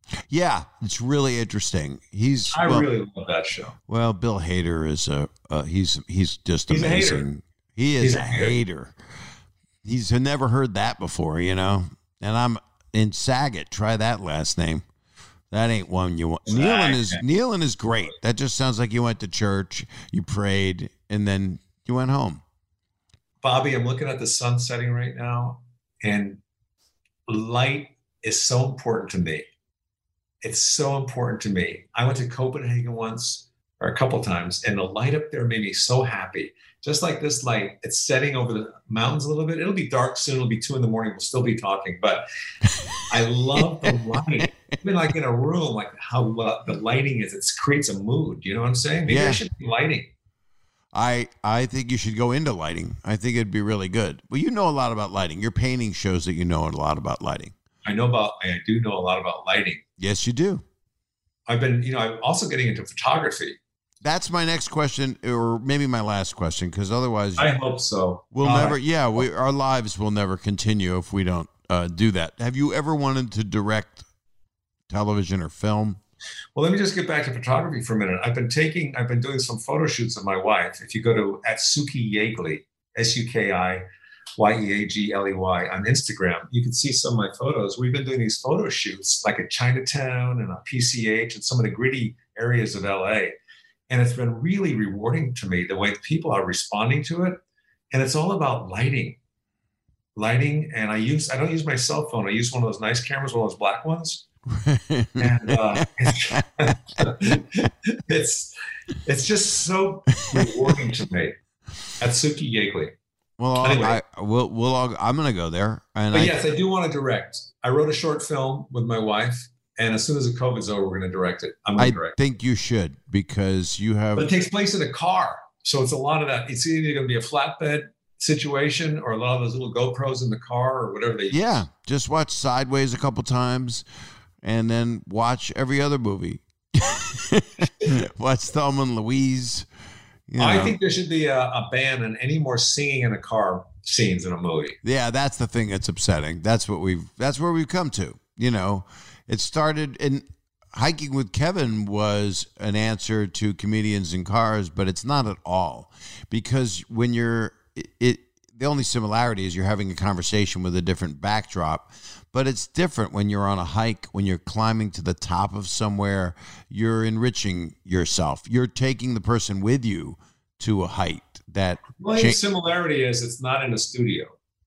Yeah, it's really interesting. I really love that show. Well, Bill Hader is he's just He's amazing. He is a hater. He's never heard that before, you know. And I'm in Saget. Try that last name. That ain't one you want. Nealon is great. That just sounds like you went to church, you prayed, and then you went home. Bobby, I'm looking at the sun setting right now, and light is so important to me. It's so important to me. I went to Copenhagen once, or a couple times, and the light up there made me so happy. Just like this light, it's setting over the mountains a little bit. It'll be dark soon. It'll be 2 a.m. We'll still be talking, but I love the light. Even like in a room, like how the lighting is, it creates a mood. You know what I'm saying? Maybe I should be lighting. I think you should go into lighting. I think it'd be really good. Well, you know a lot about lighting. Your painting shows that you know a lot about lighting. I do know a lot about lighting. Yes, you do. I'm also getting into photography. That's my next question, or maybe my last question, because otherwise, I hope so. Our lives will never continue if we don't do that. Have you ever wanted to direct television or film? Well, let me just get back to photography for a minute. I've been doing some photo shoots of my wife. If you go to @Suki Yeagley, SUKI YEAGLEY on Instagram, you can see some of my photos. We've been doing these photo shoots like at Chinatown and a PCH and some of the gritty areas of LA. And it's been really rewarding to me the way people are responding to it. And it's all about lighting. And I don't use my cell phone. I use one of those nice cameras, one of those black ones. And it's just so rewarding to me. @Suki Yeagley. Well, anyway, I'm going to go there. But yes, I do want to direct. I wrote a short film with my wife, and as soon as the COVID's over, we're going to direct it. I think you should, because you have. But it takes place in a car, so it's a lot of that. It's either going to be a flatbed situation or a lot of those little GoPros in the car or whatever they use. Yeah, just watch Sideways a couple times, and then watch every other movie. Watch Thelma and Louise. I think there should be a ban on any more singing in a car scenes in a movie. Yeah, that's the thing that's upsetting. That's where we've come to. You know, it started in Hiking with Kevin was an answer to comedians in cars, but it's not at all, because when the only similarity is you're having a conversation with a different backdrop, but it's different when you're on a hike, when you're climbing to the top of somewhere, you're enriching yourself. You're taking the person with you to a height that. Well, the similarity is it's not in a studio.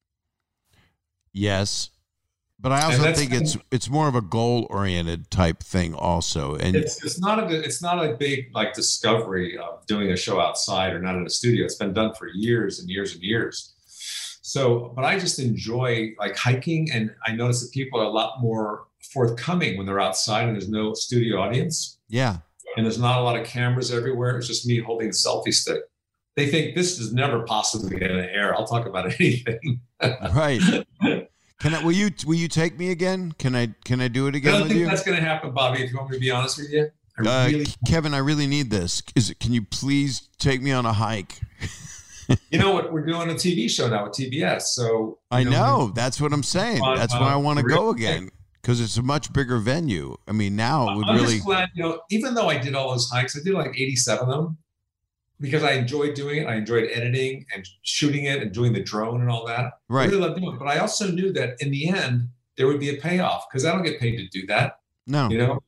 Yes. But I also think it's more of a goal-oriented type thing also. And it's not a big like discovery of doing a show outside or not in a studio. It's been done for years and years and years. So, but I just enjoy like hiking, and I notice that people are a lot more forthcoming when they're outside and there's no studio audience. Yeah. And there's not a lot of cameras everywhere. It's just me holding a selfie stick. They think this is never possibly going to air. I'll talk about anything. Right. Will you take me again? Can I do it again? I don't think that's going to happen, Bobby. If you want me to be honest with you, Kevin, I really need this. Can you please take me on a hike? You know what? We're doing a TV show now with TBS. So I know that's what I'm saying. That's why I want to go again, because it's a much bigger venue. I mean, now it would really. Just glad, even though I did all those hikes, I did like 87 of them because I enjoyed doing it. I enjoyed editing and shooting it and doing the drone and all that. Right. I really loved doing it. But I also knew that in the end there would be a payoff, because I don't get paid to do that. No.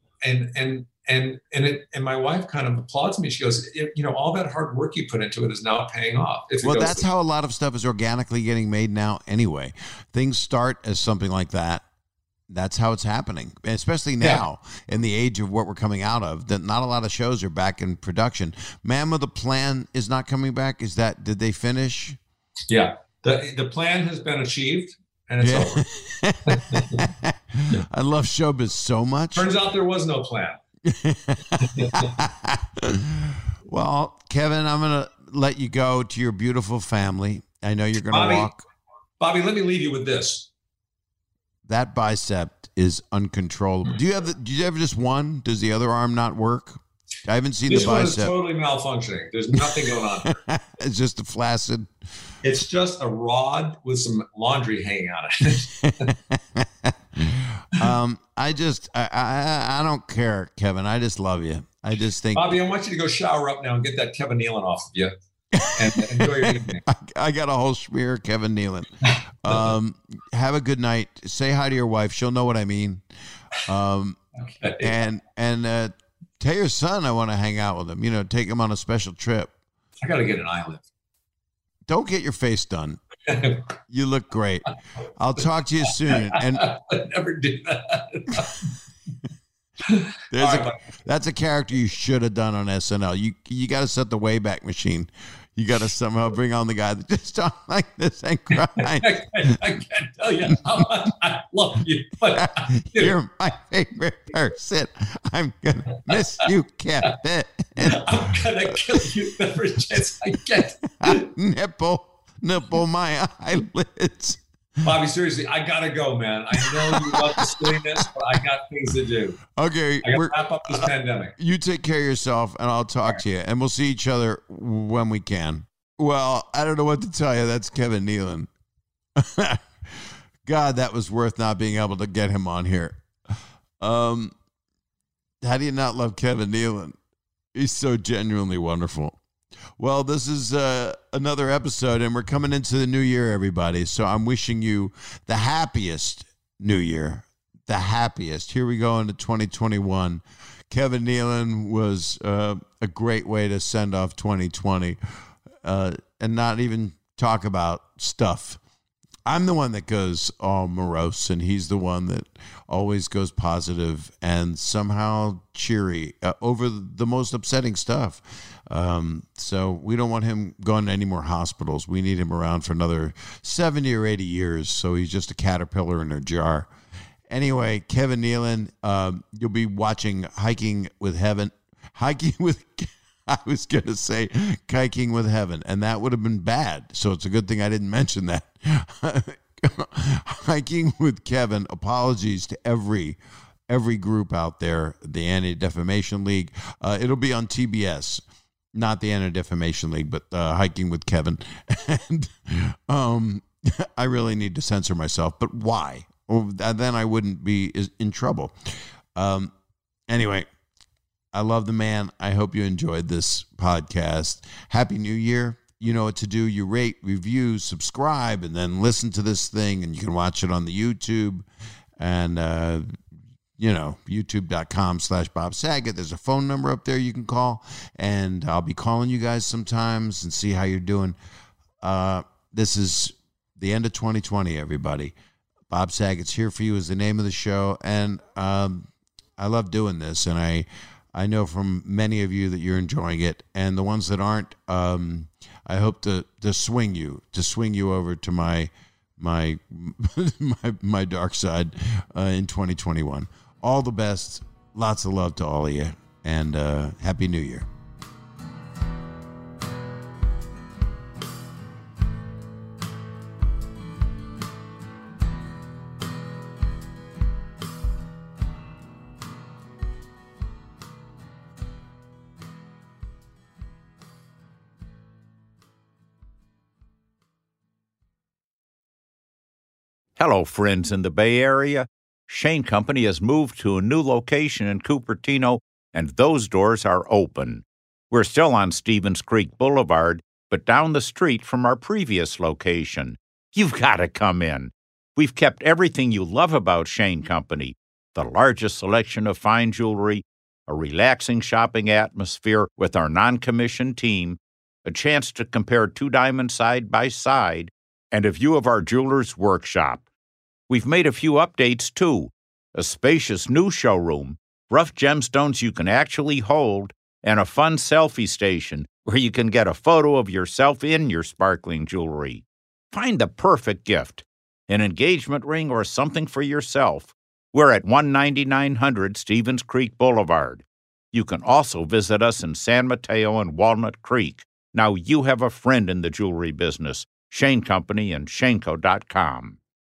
And my wife kind of applauds me. She goes, all that hard work you put into it is now paying off. Well, that's how a lot of stuff is organically getting made now anyway. Things start as something like that. That's how it's happening, especially now in the age of what we're coming out of, that not a lot of shows are back in production. Man with a Plan is not coming back. Did they finish? Yeah. The plan has been achieved, and it's over. I love showbiz so much. Turns out there was no plan. Well, Kevin, I'm going to let you go to your beautiful family. I know you're going to walk. Bobby, let me leave you with this. That bicep is uncontrollable. Do you have just one? Does the other arm not work? I haven't seen the bicep. This one is totally malfunctioning. There's nothing going on here. It's just a flaccid. It's just a rod with some laundry hanging on it. I don't care, Kevin. I just love you. I just think, Bobby, I want you to go shower up now and get that Kevin Nealon off of you. And enjoy your evening. I got a whole smear of Kevin Nealon. Have a good night. Say hi to your wife. She'll know what I mean. Okay. And tell your son I want to hang out with him. You know, take him on a special trip. I got to get an eyelid. Don't get your face done. You look great. I'll talk to you soon. And I never do that. That's a character you should have done on SNL. You got to set the Wayback Machine. You got to somehow bring on the guy that just talks like this and cries. I can't tell you how much I love you. But you're my favorite person. I'm going to miss you, Kevin. I'm going to kill you the first chance I get. Nipple my eyelids. Bobby, seriously, I got to go, man. I know you love the silliness, but I got things to do. Okay. I got to wrap up this pandemic. You take care of yourself, and I'll talk to you. And we'll see each other when we can. Well, I don't know what to tell you. That's Kevin Nealon. God, that was worth not being able to get him on here. How do you not love Kevin Nealon? He's so genuinely wonderful. Well, this is another episode, and we're coming into the new year, everybody. So I'm wishing you the happiest new year, the happiest. Here we go into 2021. Kevin Nealon was a great way to send off 2020 and not even talk about stuff. I'm the one that goes all morose, and he's the one that always goes positive and somehow cheery over the most upsetting stuff. So we don't want him going to any more hospitals. We need him around for another 70 or 80 years, so he's just a caterpillar in a jar. Anyway, Kevin Nealon, you'll be watching Hiking with Heaven. I was going to say Hiking with Heaven, and that would have been bad. So it's a good thing I didn't mention that. Hiking with Kevin. Apologies to every group out there, the Anti-Defamation League. It'll be on TBS, not the Anti-Defamation League, but Hiking with Kevin. And I really need to censor myself, but why? Well, then I wouldn't be in trouble. Anyway, I love the man. I hope you enjoyed this podcast. Happy New Year. You know what to do. You rate, review, subscribe, and then listen to this thing, and you can watch it on the YouTube and, youtube.com/Bob Saget. There's a phone number up there you can call, and I'll be calling you guys sometimes and see how you're doing. This is the end of 2020, everybody. Bob Saget's Here For You is the name of the show, and I love doing this, and I know from many of you that you're enjoying it, and the ones that aren't, I hope to swing you over to my dark side in 2021. All the best, lots of love to all of you, and Happy New Year. Hello, friends in the Bay Area. Shane Company has moved to a new location in Cupertino, and those doors are open. We're still on Stevens Creek Boulevard, but down the street from our previous location. You've got to come in. We've kept everything you love about Shane Company, the largest selection of fine jewelry, a relaxing shopping atmosphere with our non-commissioned team, a chance to compare two diamonds side by side, and a view of our jeweler's workshop. We've made a few updates, too. A spacious new showroom, rough gemstones you can actually hold, and a fun selfie station where you can get a photo of yourself in your sparkling jewelry. Find the perfect gift, an engagement ring or something for yourself. We're at 19900 Stevens Creek Boulevard. You can also visit us in San Mateo and Walnut Creek. Now you have a friend in the jewelry business. Shane Company and Shaneco.com.